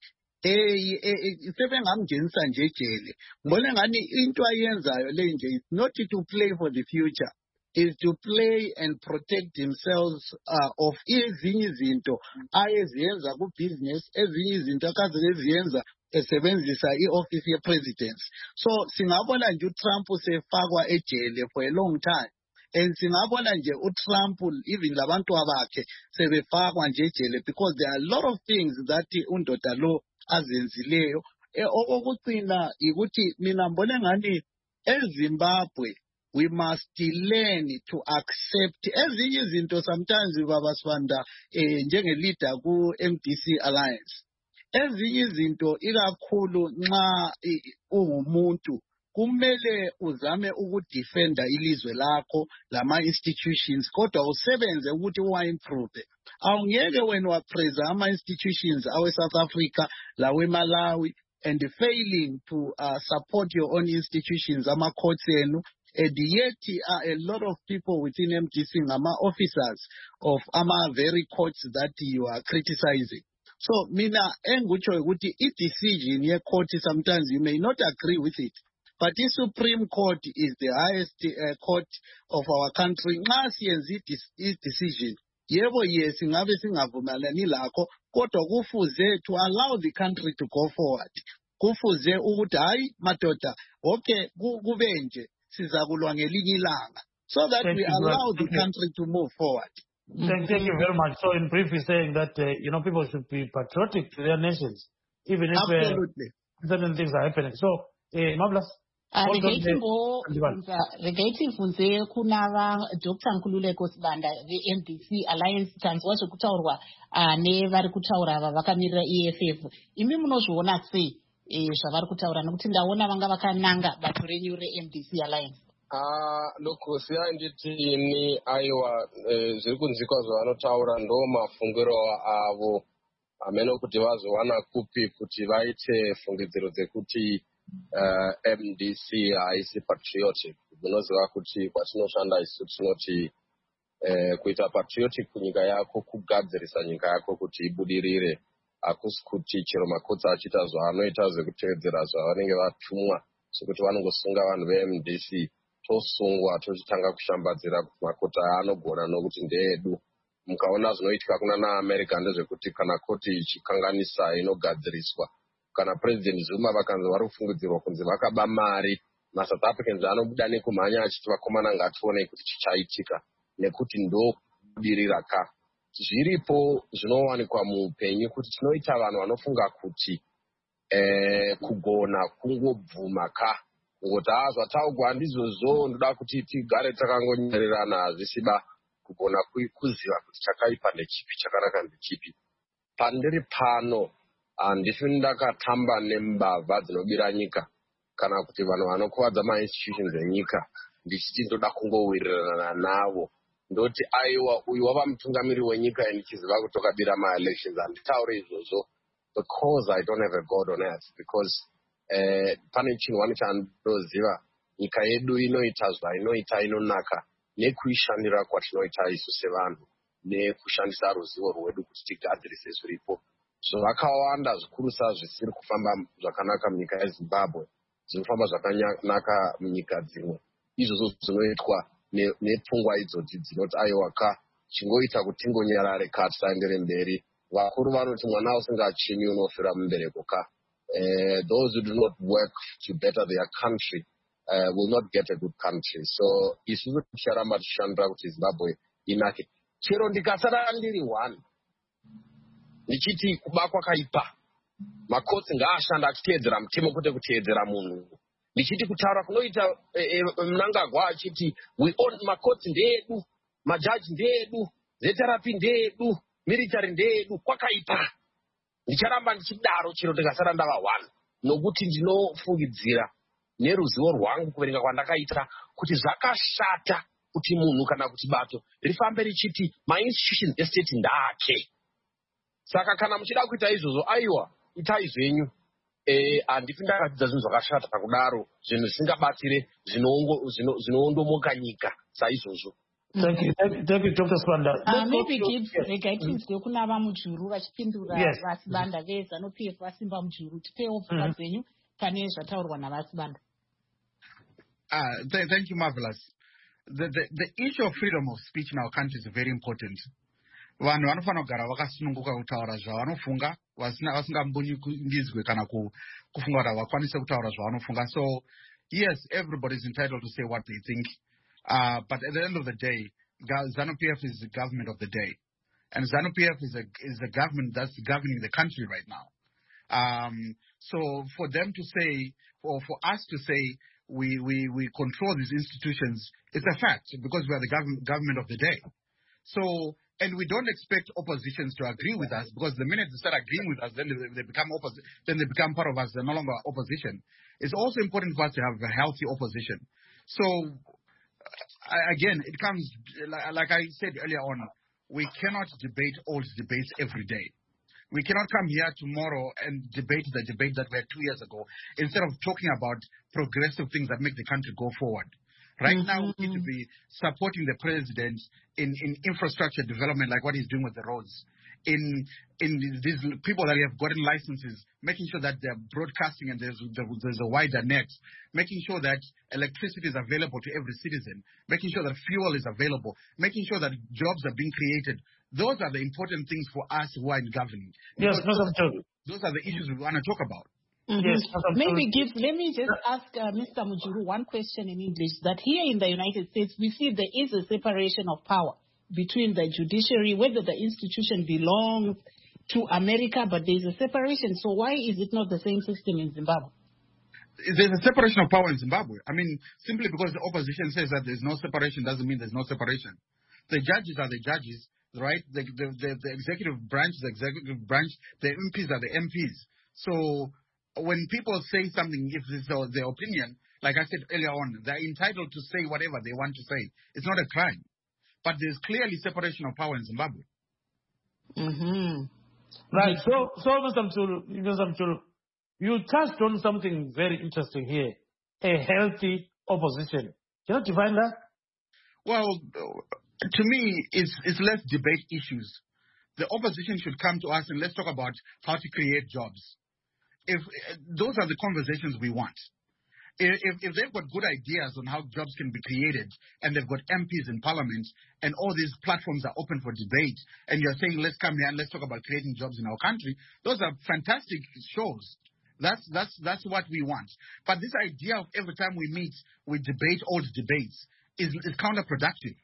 eh sebengamngenisa nje ejele. Ngibona ngani into ayenzayo le nje is not to play for the future, is to play and protect themselves uh, of ezinye izinto ayeziyenza ku business, ezinye izinto akaze eziyenza esebenzisa i-office ye-president. So singabona nje uTrump sefakwa ejele for a long time, and singabona nje uTrump even labantu abakhe sebefakwa nje ejele because there are a lot of things that undoda lo azenzileyo. Okugcina ukuthi mina ngibona ngani eZimbabwe we must learn to accept ezinye izinto. Sometimes baba Sibanda eh njenge leader ku M D C Alliance, ezinye izinto ikakhulu nxa ungumuntu kumele uzame ukudefenda ilizwe lakho lama institutions kodwa usebenze ukuthi uwa improve. Awungeke wena wapraise ama institutions awe South Africa lawe Malawi and failing to uh, support your own institutions ama courts enu And yet, uh, a lot of people within M D C are officers of our very courts that you are criticizing. So, mina engucho ukuthi i decision ye court sometimes you may not agree with it, but the Supreme Court is the highest uh, court of our country. Nxa siyenza i decision, yebo yes ngabe singavumelani lakho, kodwa kufuze to allow the country to go forward. Kufuze ukuthi hayi madoda, okay kubenje sizakulwa ngelinye ilanga, so that we allow the country to move forward. Thank, thank you very much. So in brief, he's saying that, uh, you know, people should be patriotic to their nations, even if uh, certain things are happening. So, uh, Mablas? Regating funze kunava Doctor Nkululeko Sibanda the M D C Alliance tanzwa zvekutaurwa ne vari kutaura vakamirira E F F. Imi munozviona sei zvavari kutaura nekuti ndaona vanga vakananga bato renyu re-M D C Alliance? Ah, look, siya nditi ni aiwa zviri kunzikwa zvavanotaura ndo mafungiro avo ameno kuti vazowana kupi kuti vaite fungidziro dzekuti Uh, M D C haisi patriotic. Munoziva kuti kwatinoshanda isu tinoti uh, kuita patriotic kunyika yako kugadzirisa nyika yako kuti ibudirire, hakusi kuti chero makotsi achiita zvaanoita zvekutevedzera zvavanenge vatumwa zvekuti vanongosunga vanhu ve-M D C tosungwa tochitanga kushambadzira kuti makota anogona nokuti ndeedu. Mukaona zvinoitika kuna naAmerica ndezvekuti kana koti ichikanganisa inogadziriswa. Kana President Zuma vakanzi vari kufungidzirwa kunzi vakaba mari, maSouth Africans anobuda nekumhanya achiti vakomana ngatione kuti chichaitika nekuti ndo kubudirira ka. Zviripo zvinowanikwa muupenyu kuti tinoita vanhu vanofunga kuti eh, kugona kungobvuma ka, ngoti haa zvataugwa ndizvozvo ndoda kuti tigare takangonyererana, hazvisiba kugona kuziva kuti chakaipa ndechipi chakanaka ndechipi. Pandiri pano handisi ndakatamba nembavha dzinobira nyika kana kuti vanhu vanokuvadza mainstitutions enyika ndichiti ndoda kungowirirana navo. Ndoti aiwa uyu wava mutungamiri wenyika ndichiziva kuti wakabira ma-elections. Handitaure izvozvo because I don't have a God on earth, because eh, pane chinhu wani chandoziva, nyika yedu inoita zvainoita inonaka nekuishandira kwatinoita isu sevanhu nekushandisa ruzivo rwedu kuti tigadzirise zviripo. Zvakawanda zvikurusa zvisiri kufamba zvakanaka munyika yeZimbabwe zvinofamba zvakanaka munyika dzimwe. Izvozvo zvinoitwa nepfungwa idzodzi dzinoti aiwa ka chingoita kuti tingonyarare ka tisaendere mberi. Vakuru vanoti mwana usingachimi unofira mumbereko ka. Uh, those who do not work to better their country uh, will not get a good country. So isusu ticharamba tichishandira kuti Zimbabwe inake. Chero ndikasara ndiri one ndichiti kuba kwakaipa, makotsi ngaashanda achiteedzera mutemo kwete kuteedzera munhu. Ndichiti kutaura kunoita e, e, Mnangagwa achiti we own makotsi ndeedu, majaji ndeedu, zeterapi ndeedu, military ndeedu, kwakaipa. Ndicharamba ndichidaro chero ndikasara ndava one, nokuti ndinofungidzira neruzivo rwangu kuverenga kwandakaita kuti zvakashata kuti munhu kana kuti bato rifambe richiti ma-institutions estate ndake. Saka kana muchida kuita izvozvo aiwa itai zvenyu. Eh, handiti ndakadzidza zvinhu zvakashata kudaro, zvinhu zvisingabatsire zvinoondomoka nyika saizvozvo. Thank you, thank you, thank you, Doctor Sibanda. Uh, maybe give regatinzwe kuna vamujuru vachipindura vaSibanda veZANU-P F vasimba mujuru tipewo pfungwa dzenyu pane zvataurwa navaSibanda. Uh, th thank you, Marvelous. The, the, the issue of freedom of speech in our country is very important. Vanhu vanofanira kugara vakasununguka kutaura zvavanofunga vasingambonyizwe kana kufunga kuti vakwanise kutaura zvavanofunga. So yes, everybody is entitled to say what they think, uh, but at the end of the day, ZANU-P F is the government of the day, and ZANU-P F is a is the government that's governing the country right now. Um, so for them to say, or for us to say we we we control these institutions, it's a fact because we are the government government of the day. So. And we don't expect oppositions to agree with us, because the minute they start agreeing with us, then they, they become opposi- then they become part of us. They're no longer opposition. It's also important for us to have a healthy opposition. So, uh, again, it comes, like, like I said earlier on, we cannot debate old debates every day. We cannot come here tomorrow and debate the debate that we had two years ago, instead of talking about progressive things that make the country go forward. Right Mm-hmm. now, we need to be supporting the president in, in infrastructure development, like what he's doing with the roads. In in these people that have gotten licenses, making sure that they're broadcasting and there's, there's a wider net, making sure that electricity is available to every citizen, making sure that fuel is available, making sure that jobs are being created. Those are the important things for us who are in governing. Yes, Because Mister those are the issues we want to talk about. Mhm. Yes, Maybe give, let me just ask uh, Mister Mujuru one question in English, that here in the United States, we see there is a separation of power between the judiciary, whether the institution belongs to America, but there's a separation. So why is it not the same system in Zimbabwe? There's a separation of power in Zimbabwe. I mean, simply because the opposition says that there's no separation doesn't mean there's no separation. The judges are the judges, right? The, the, the, the executive branch, the executive branch, the M Ps are the M Ps. So when people say something, if it's their opinion, like I said earlier on, they're entitled to say whatever they want to say. It's not a crime. But there's clearly separation of power in Zimbabwe. Mm-hmm. Right. So, so Mister Mtsulu, Mister Mtsulu, you touched on something very interesting here: a healthy opposition. Can you define that? Well, to me, it's it's let's debate issues. The opposition should come to us and let's talk about how to create jobs. If those are the conversations we want. If, if they've got good ideas on how jobs can be created, and they've got M Ps in parliament, and all these platforms are open for debate, and you're saying, let's come here and let's talk about creating jobs in our country, those are fantastic shows. That's that's that's what we want. But this idea of every time we meet, we debate old debates is, is counterproductive.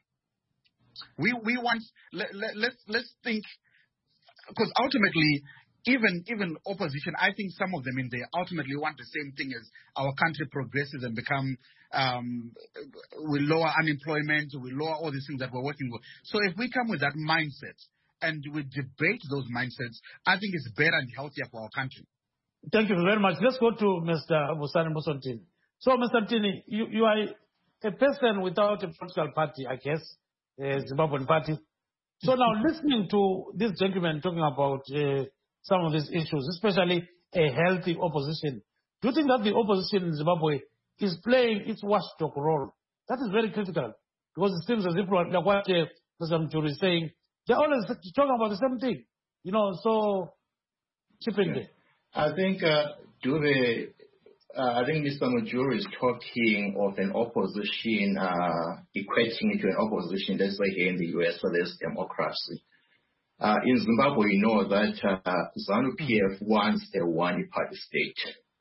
We we want, let, let, let's, let's think, because ultimately, Even even opposition, I think some of them in there ultimately want the same thing as our country progresses and become, um, we lower unemployment, we lower all these things that we're working with. So if we come with that mindset and we debate those mindsets, I think it's better and healthier for our country. Thank you very much. Let's go to Mister Busani Musontini. So, Mister Ntini, you, you are a person without a political party, I guess, a Zimbabwean party. So now, listening to this gentleman talking about uh, some of these issues, especially a healthy opposition, do you think that the opposition in Zimbabwe is playing its watchdog role? That is very critical, because it seems as if, like what uh, Mister Mturi is saying, they're always talking about the same thing. You know, so chip in there. I think, uh, do they, uh, I think Mister Mujuru is talking of an opposition, uh, equating it to an opposition, let's say here in the U S, where there's democracy. Uh, in Zimbabwe, we know that uh, ZANU-P F wants a one-party state.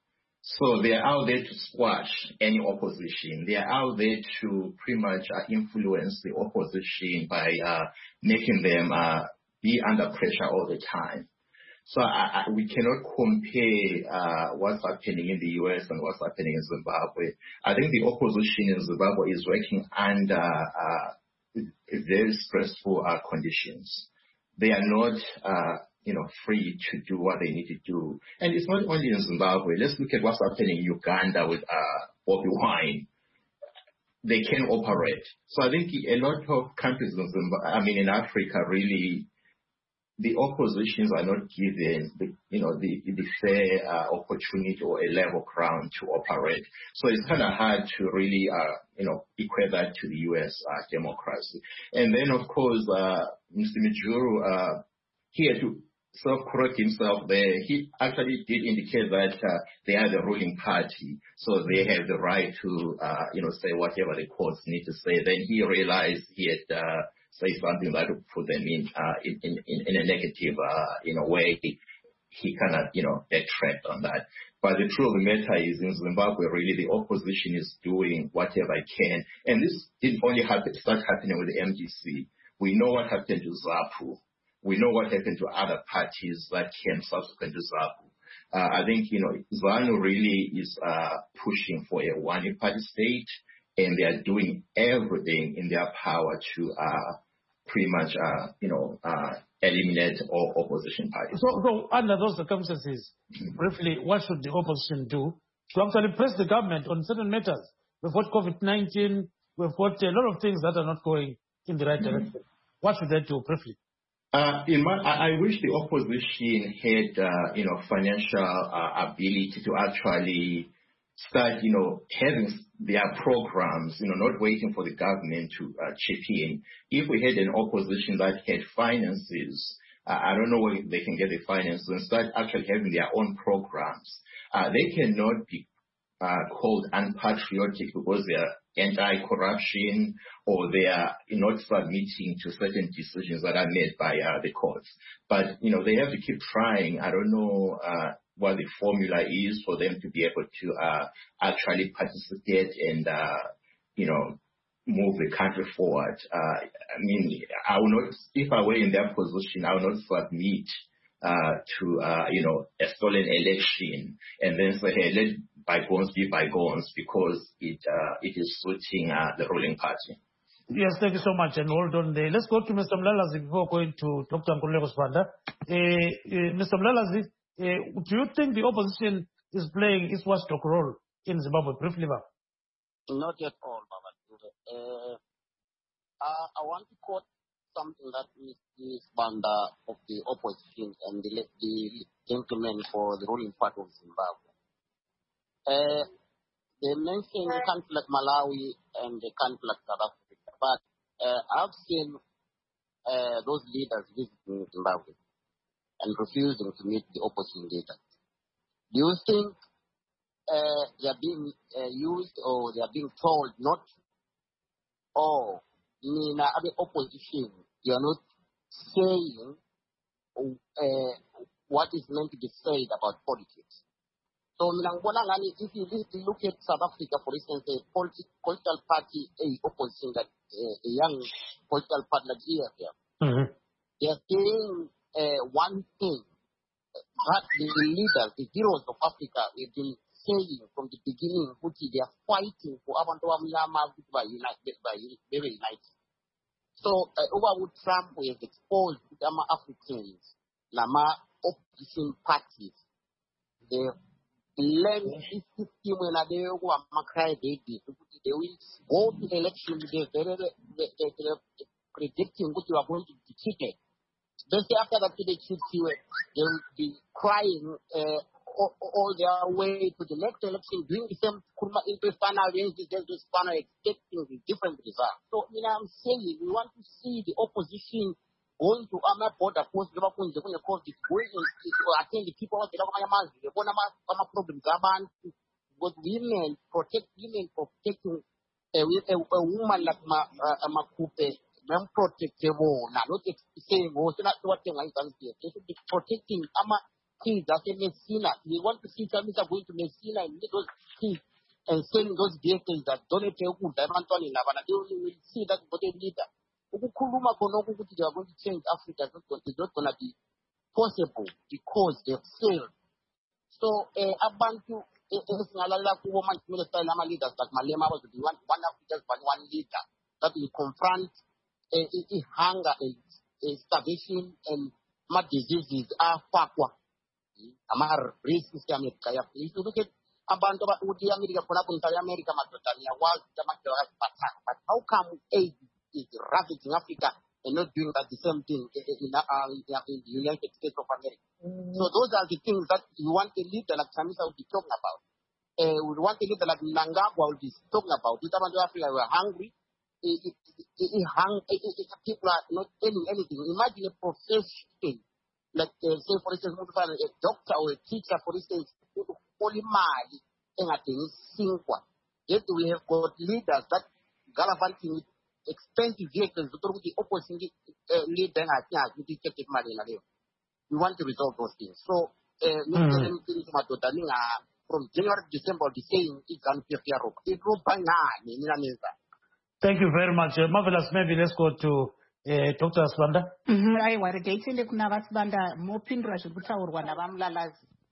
So they are out there to squash any opposition. They are out there to pretty much uh, influence the opposition by uh, making them uh, be under pressure all the time. So I, I, we cannot compare uh, what's happening in the U S and what's happening in Zimbabwe. I think the opposition in Zimbabwe is working under uh, very stressful uh, conditions. They are not, uh, you know, free to do what they need to do. And it's not only in Zimbabwe. Let's look at what's happening in Uganda with uh, Bobi Wine. They can operate. So I think a lot of countries in Zimbabwe, I mean, in Africa, really, the oppositions are not given, the, you know, the, the fair uh, opportunity or a level ground to operate. So it's kind of hard to really, uh, you know, equate that to the U S uh, democracy. And then, of course, uh, Mister Mujuru, uh, he had to self-correct himself there. He actually did indicate that uh, they are the ruling party, so they have the right to, uh, you know, say whatever the courts need to say. Then he realized he had uh, say something that would put them in uh, in, in, in a negative, uh, in a way. He kind of, you know, backtracked on that. But the truth of the matter is, in Zimbabwe, really, the opposition is doing whatever it can. And this didn't only happen, start happening with the M D C. We know what happened to ZAPU. We know what happened to other parties that came subsequent to ZAPU. Uh, I think, you know, ZANU really is uh, pushing for a one-party state, and they are doing everything in their power to uh, pretty much, uh, you know, uh, eliminate all opposition parties. So, so under those circumstances, mm-hmm. briefly, what should the opposition do to actually press the government on certain matters? We've got COVID nineteen, we've got a lot of things that are not going in the right mm-hmm. direction. What should they do, briefly? Uh, in my, I, I wish the opposition had, uh, you know, financial uh, ability to actually start, you know, having their programs, you know, not waiting for the government to uh, chip in. If we had an opposition that had finances, uh, I don't know where they can get the finances and start actually having their own programs. Uh, they cannot be uh, called unpatriotic because they are anti-corruption or they are not submitting to certain decisions that are made by uh, the courts. But, you know, they have to keep trying. I don't know uh, what the formula is for them to be able to uh, actually participate and, uh, you know, move the country forward. Uh, I mean, I will not, if I were in their position, I would not submit uh, to, uh, you know, a stolen election and then say, hey, let bygones be bygones because it uh, it is suiting uh, the ruling party. Yes, thank you so much. And hold on there. Let's go to Mister Mlalazi before going to Doctor Nkululeko Sibanda. Uh, uh, Mister Mlalazi, uh, do you think the opposition is playing its watchdog role in Zimbabwe? Briefly, ma'am. Not at all, Baba. Uh, uh, I want to quote something that Mister Sibanda of the opposition and the, the gentleman for the ruling party of Zimbabwe. Uh, they mentioned a country like Malawi and a country like South Africa, but uh, I've seen uh, those leaders visiting Zimbabwe and refusing to meet the opposition leaders. Do you think uh, they are being uh, used or they are being told not to? Or in the opposition, you are not saying uh, what is meant to be said about politics? So, if you look at South Africa, for instance, a political party, a opposition, that uh, a young political party like here, mm-hmm. they are saying uh, one thing that the leaders, the heroes of Africa, have been saying from the beginning, which they are fighting for abantu abamnyama by united, by very united. So, uh, over Trump has exposed the Africans, Lama opposition parties, they learn this system when they go and cry baby. They will go to the election, they're very predicting what you are going to be cheated. Then after that, they cheat you, they will be crying uh, all, all their way to the next election, doing the same Kurma interest panel, against the interest panel, expecting the different results. So, you know, I'm saying we want to see the opposition going to our border post, the going to attend the people of the Yamas, the Bonama problems, but women protect women protecting a, a, a woman like Makupe, them protectable, not saying, oh, not what they should be protecting Ama kids that in Messina. We want to see families are going to Messina and those kids and selling those vehicles that don't pay good, they will see that what they need. Ukukhuluma khona ukuthi they are going to change Africa is not going to be possible because they have failed. So, abantu esingalalala kubo manje kumele sibale nama leaders like Malema was the one one Africa's but one leader that will confront a hunger, a starvation, and ma diseases are fakwa. Amar risks ya America. If you look at abantu abudi America khona ku America madodana world but how come aid is ravaging Africa and not doing that the same thing in, in, uh, in the United States of America. Mm. So those are the things that we want a leader like Chamisa will be talking about. Uh, we want a leader like Mnangagwa will be talking about. These Africa were hungry. It, it, it, it, hung, it, it, people are not earning anything. Imagine a profession like, uh, say, for instance, a doctor or a teacher, for instance, only money and at yet we have got leaders that gallivanting with expensive vehicles, the opposite uh, lead them at with the ticket money. We want to resolve those things. So, uh, mm. from January to December, the same is going Thank you very much. Uh, Marvelous, maybe let's go to uh, Doctor Sibanda. I want to get in the Kunavasbanda, more Pindra should put our one of Amlalas.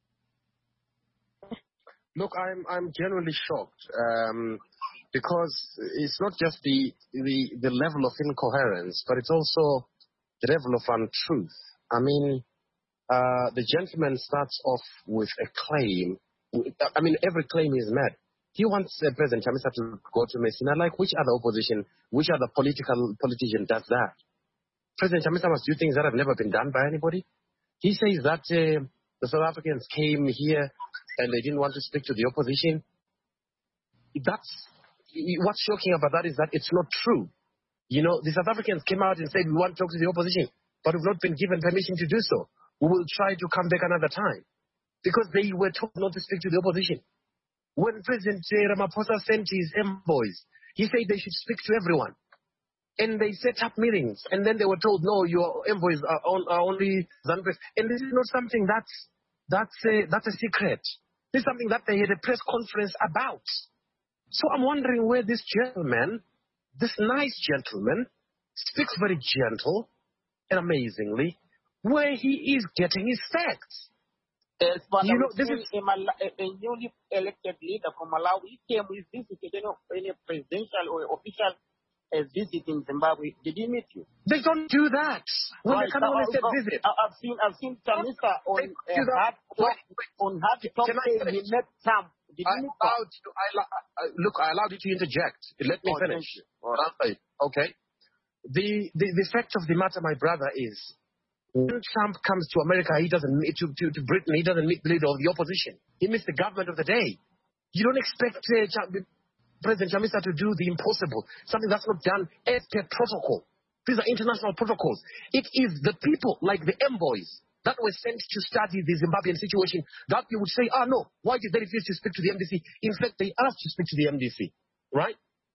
Look, I'm I'm genuinely shocked. Um, Because it's not just the, the the level of incoherence, but it's also the level of untruth. I mean, uh, the gentleman starts off with a claim. I mean, every claim is mad. He wants uh, President Chamisa to go to Messina. Like, which other opposition, which other political politician does that? President Chamisa must do things that have never been done by anybody. He says that uh, the South Africans came here and they didn't want to speak to the opposition. That's what's shocking about that is that it's not true. You know, the South Africans came out and said, we want to talk to the opposition, but we've not been given permission to do so. We will try to come back another time. Because they were told not to speak to the opposition. When President Ramaphosa sent his envoys, he said they should speak to everyone. And they set up meetings. And then they were told, no, your envoys are, on, are only ZANU-PF. And this is not something that's, that's, a, that's a secret. This is something that they had a press conference about. So I'm wondering where this gentleman, this nice gentleman, speaks very gentle and amazingly, where he is getting his facts. As far You know, as this is- a, Mala- a a newly elected leader from Malawi came with visited any, any presidential or official uh, visit in Zimbabwe. Did he meet you? They don't do that. When Right, they come on a I- state I- visit. I- I've seen I've seen Chamisa on They uh, do that. hard talk Wait, wait. on hard talk Can I saying he finish? met Trump. Did I he meet Trump? allowed you, I, allo- I- look, I allowed you to interject. Let me Oh, thank finish. you. All right. Okay. The, the the fact of the matter, my brother, is when Trump comes to America, he doesn't meet to, to, to Britain, he doesn't meet the leader of the opposition. He meets the government of the day. You don't expect uh, Ch- President Chamisa to do the impossible, something that's not done as per protocol. These are international protocols. It is the people, like the envoys, that were sent to study the Zimbabwean situation, that you would say, ah, no, why did they refuse to speak to the M D C? In fact, they asked to speak to the M D C, right?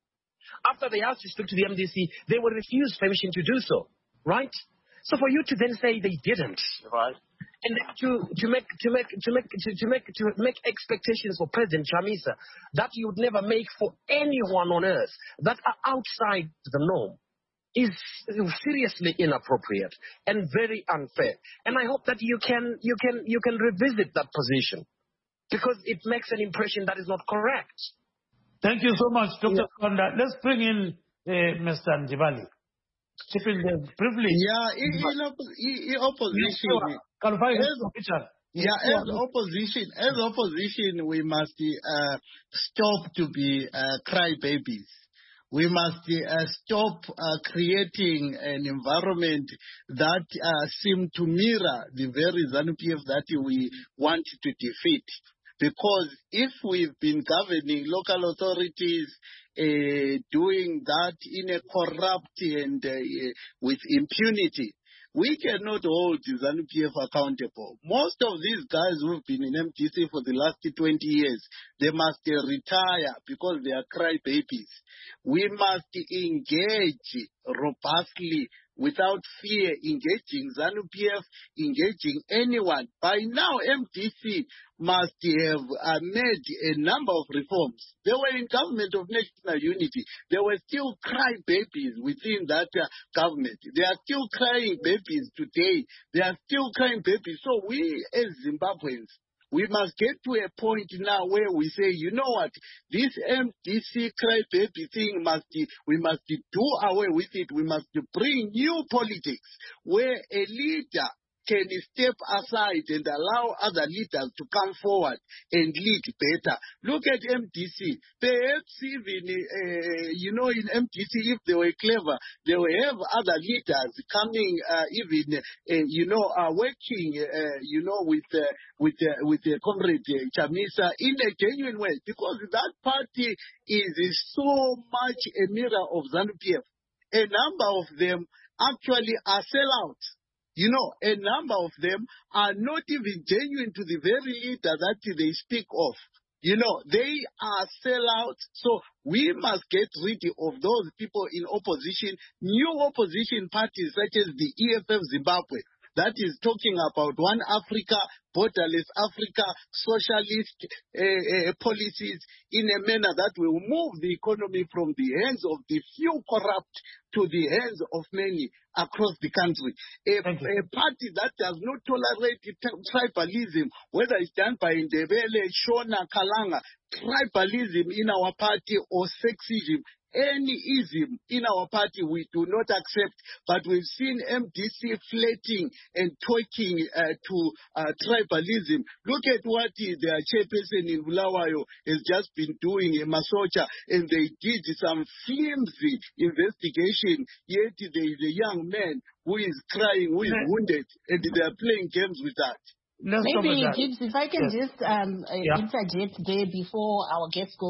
After they asked to speak to the M D C, they were refused permission to do so, right? So for you to then say they didn't, Right. and then to, to make to make to make to, to make to make expectations for President Chamisa that you would never make for anyone on earth that are outside the norm is seriously inappropriate and very unfair. And I hope that you can you can you can revisit that position because it makes an impression that is not correct. Thank you so much, Doctor Konda. Let's bring in uh, Mister Ndibali. Keeping the privilege. Yeah, in, in, oppo- in, in opposition, Qualifying Yes. Richard. yeah, as opposition, as opposition, we must uh, stop to be uh, crybabies. We must uh, stop uh, creating an environment that uh, seem to mirror the very ZANU-P F that we want to defeat. Because if we've been governing local authorities, uh, doing that in a corrupt and uh, with impunity, we cannot hold the ZANU-P F accountable. Most of these guys who've been in M D C for the last twenty years, they must uh, retire because they are crybabies. We must engage robustly without fear, engaging ZANU-P F, engaging anyone. By now, M D C must have uh, made a number of reforms. They were in government of national unity. They were still crying babies within that uh, government. They are still crying babies today. They are still crying babies. So we as Zimbabweans, we must get to a point now where we say, you know what, this M D C crybaby thing must, we must do away with it. We must bring new politics where a leader can step aside and allow other leaders to come forward and lead better. Look at M D C. Perhaps even, uh, you know, in M D C, if they were clever, they will have other leaders coming, uh, even, uh, you know, uh, working, uh, you know, with uh, with uh, with uh, Comrade Chamisa in a genuine way, because that party is so much a mirror of ZANU-P F. A number of them actually are sellouts. You know, a number of them are not even genuine to the very leader that they speak of. You know, they are sellouts. So we must get rid of those people in opposition, new opposition parties such as the E F F Zimbabwe, that is talking about one Africa, borderless Africa, socialist uh, uh, policies in a manner that will move the economy from the hands of the few corrupt to the hands of many across the country. A, a party that does not tolerate tribalism, whether it's done by Ndebele, Shona, Kalanga, tribalism in our party or sexism, any ism in our party we do not accept, but we've seen M D C flirting and talking uh, to uh, tribalism. Look at what their chairperson in Bulawayo has just been doing in Masocha, and they did some flimsy investigation, yet there is a young man who is crying, who is wounded, and they are playing games with that. Let's Maybe, Gibbs, if I can Yes. just um, uh, Yeah. interject there before our guest goes.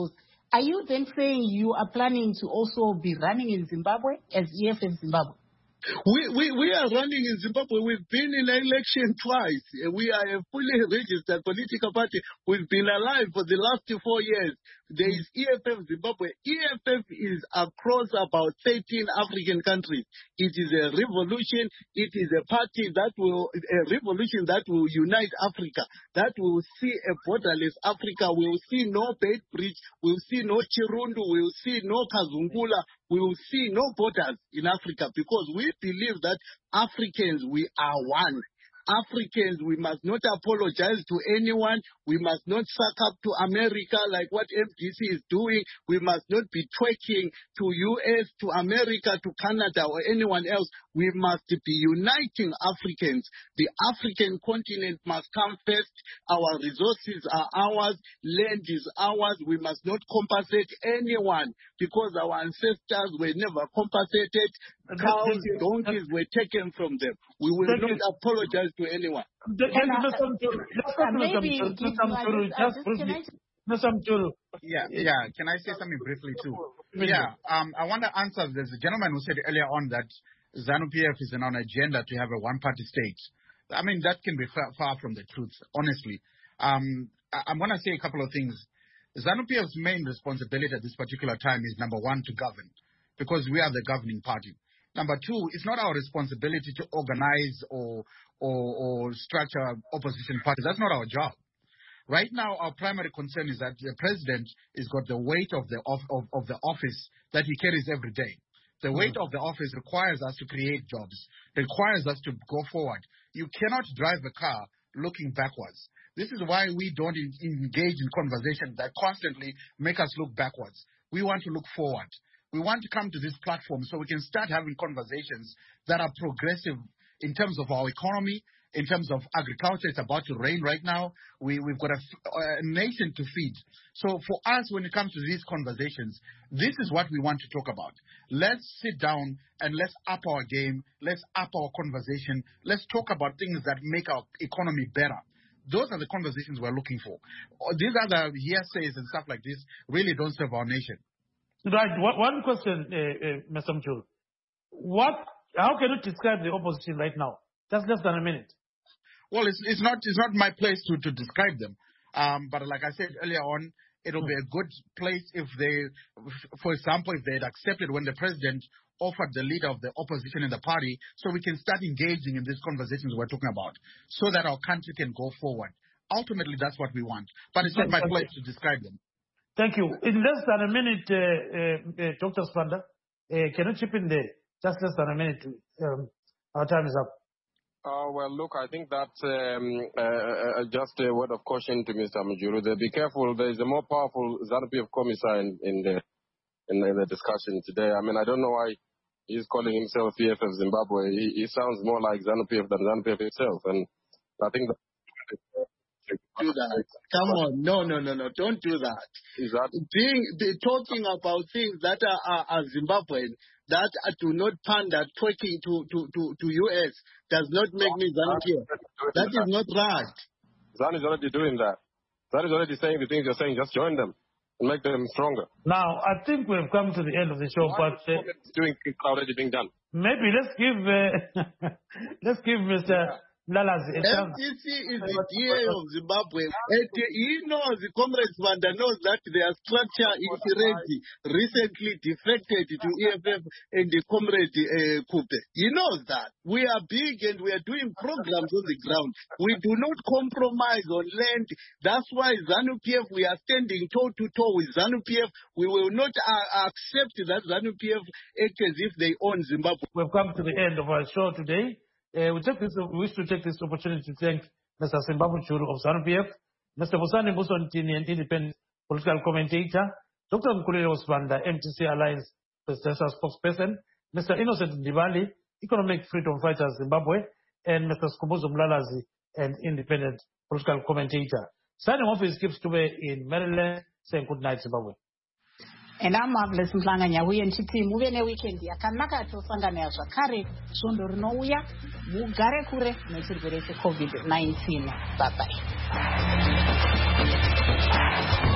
Are you then saying you are planning to also be running in Zimbabwe as E F F Zimbabwe? We, we, we are running in Zimbabwe. We've been in an election twice. We are a fully registered political party. We've been alive for the last four years. There is E F F Zimbabwe. E F F is across about thirteen African countries. It is a revolution. It is a party that will, a revolution that will unite Africa, that will see a borderless Africa. We will see no Beit Bridge. We will see no Chirundu. We will see no Kazungula. We will see no borders in Africa because we believe that Africans, we are one. Africans, we must not apologize to anyone. We must not suck up to America like what M D C is doing. We must not be twerking to U S, to America, to Canada, or anyone else. We must be uniting Africans. The African continent must come first. Our resources are ours. Land is ours. We must not compensate anyone because our ancestors were never compensated. Cows, donkeys were taken from them. We will Thank not you. apologize to anyone. Thank you, Mister Mtulu. Let's go to Mister Maybe Mtulu. Mister Mtulu, I just just- briefly. can I- Mister Mtulu. Yeah, yeah. Can I say something briefly too? Yeah, um, I want to answer. There's a gentleman who said earlier on that ZANU P F is on an agenda to have a one-party state. I mean, that can be far, far from the truth, honestly. Um, I, I'm going to say a couple of things. ZANU P F's main responsibility at this particular time is, number one, to govern, because we are the governing party. Number two, it's not our responsibility to organize or, or, or structure opposition parties. That's not our job. Right now, our primary concern is that the president has got the weight of the, of, of, of the office that he carries every day. The weight of the office requires us to create jobs, requires us to go forward. You cannot drive a car looking backwards. This is why we don't in, engage in conversations that constantly make us look backwards. We want to look forward. We want to come to this platform so we can start having conversations that are progressive in terms of our economy, in terms of agriculture. It's about to rain right now. We, we've got a, a nation to feed. So for us, when it comes to these conversations, this is what we want to talk about. Let's sit down and let's up our game. Let's up our conversation. Let's talk about things that make our economy better. Those are the conversations we're looking for. These other hearsays and stuff like this really don't serve our nation. Right. One one question, uh, uh, Mister Mtulu. What? How can you describe the opposition right now? Just less than a minute. Well, it's, it's not it's not my place to, to describe them. Um, but like I said earlier on, it'll be a good place if they, for example, if they had accepted when the president offered the leader of the opposition in the party, so we can start engaging in these conversations we're talking about, so that our country can go forward. Ultimately, that's what we want. But it's not my place to describe them. Thank you. In less than a minute, uh, uh, uh, Doctor Spanda, uh, can you chip in there? Just less than a minute. Um, our time is up. Uh, well, look, I think that um, uh, uh, just a word of caution to Mister Mujuru. Be careful. There is a more powerful ZANU P F commissar in, in the in, in the discussion today. I mean, I don't know why he's calling himself E F F Zimbabwe. He, he sounds more like ZANU P F than ZANU P F itself, and I think that. Do that. Come on. No, no, no, no. Don't do that. Is that Being, be, talking about things that are, are, are Zimbabwean, that are, do not pander talking to, to, to, to U S does not make me ZANU P F. That is not right. ZANU is already doing that. ZANU is already saying the things you're saying. Just join them and make them stronger. Now, I think we've come to the end of the show, Why but uh, doing things already being done. maybe let's give uh, let's give Mister Yeah. Lalazi a M chance. D C is the D A of Zimbabwe. And he knows, Comrade Vanda knows that their structure is ready. Recently defected to E F F and the Comrade uh, Kupe. He knows that. We are big and we are doing programs on the ground. We do not compromise on land. That's why ZANU P F, we are standing toe to toe with ZANU P F. We will not uh, accept that ZANU P F act as if they own Zimbabwe. We've come to the end of our show today. Uh, we, take this, we wish to take this opportunity to thank Mister Zimbabwe Churu of ZANU P F, Mister Busani Busontini, an independent political commentator, Doctor Nkululeko Spanda, M T C Alliance presidential spokesperson, Mister Innocent Ndibali, economic freedom fighter Zimbabwe, and Mister Skubuzo Mlalazi, an independent political commentator. Signing off is Kip Stube in Maryland, saying good night, Zimbabwe. And I'm Marvelous Mhlanganya huye nchiti muve neweekend yakanaka tosangana zvakare svondo rinouya mugare kure nechirwere checovid nineteen. Bye bye.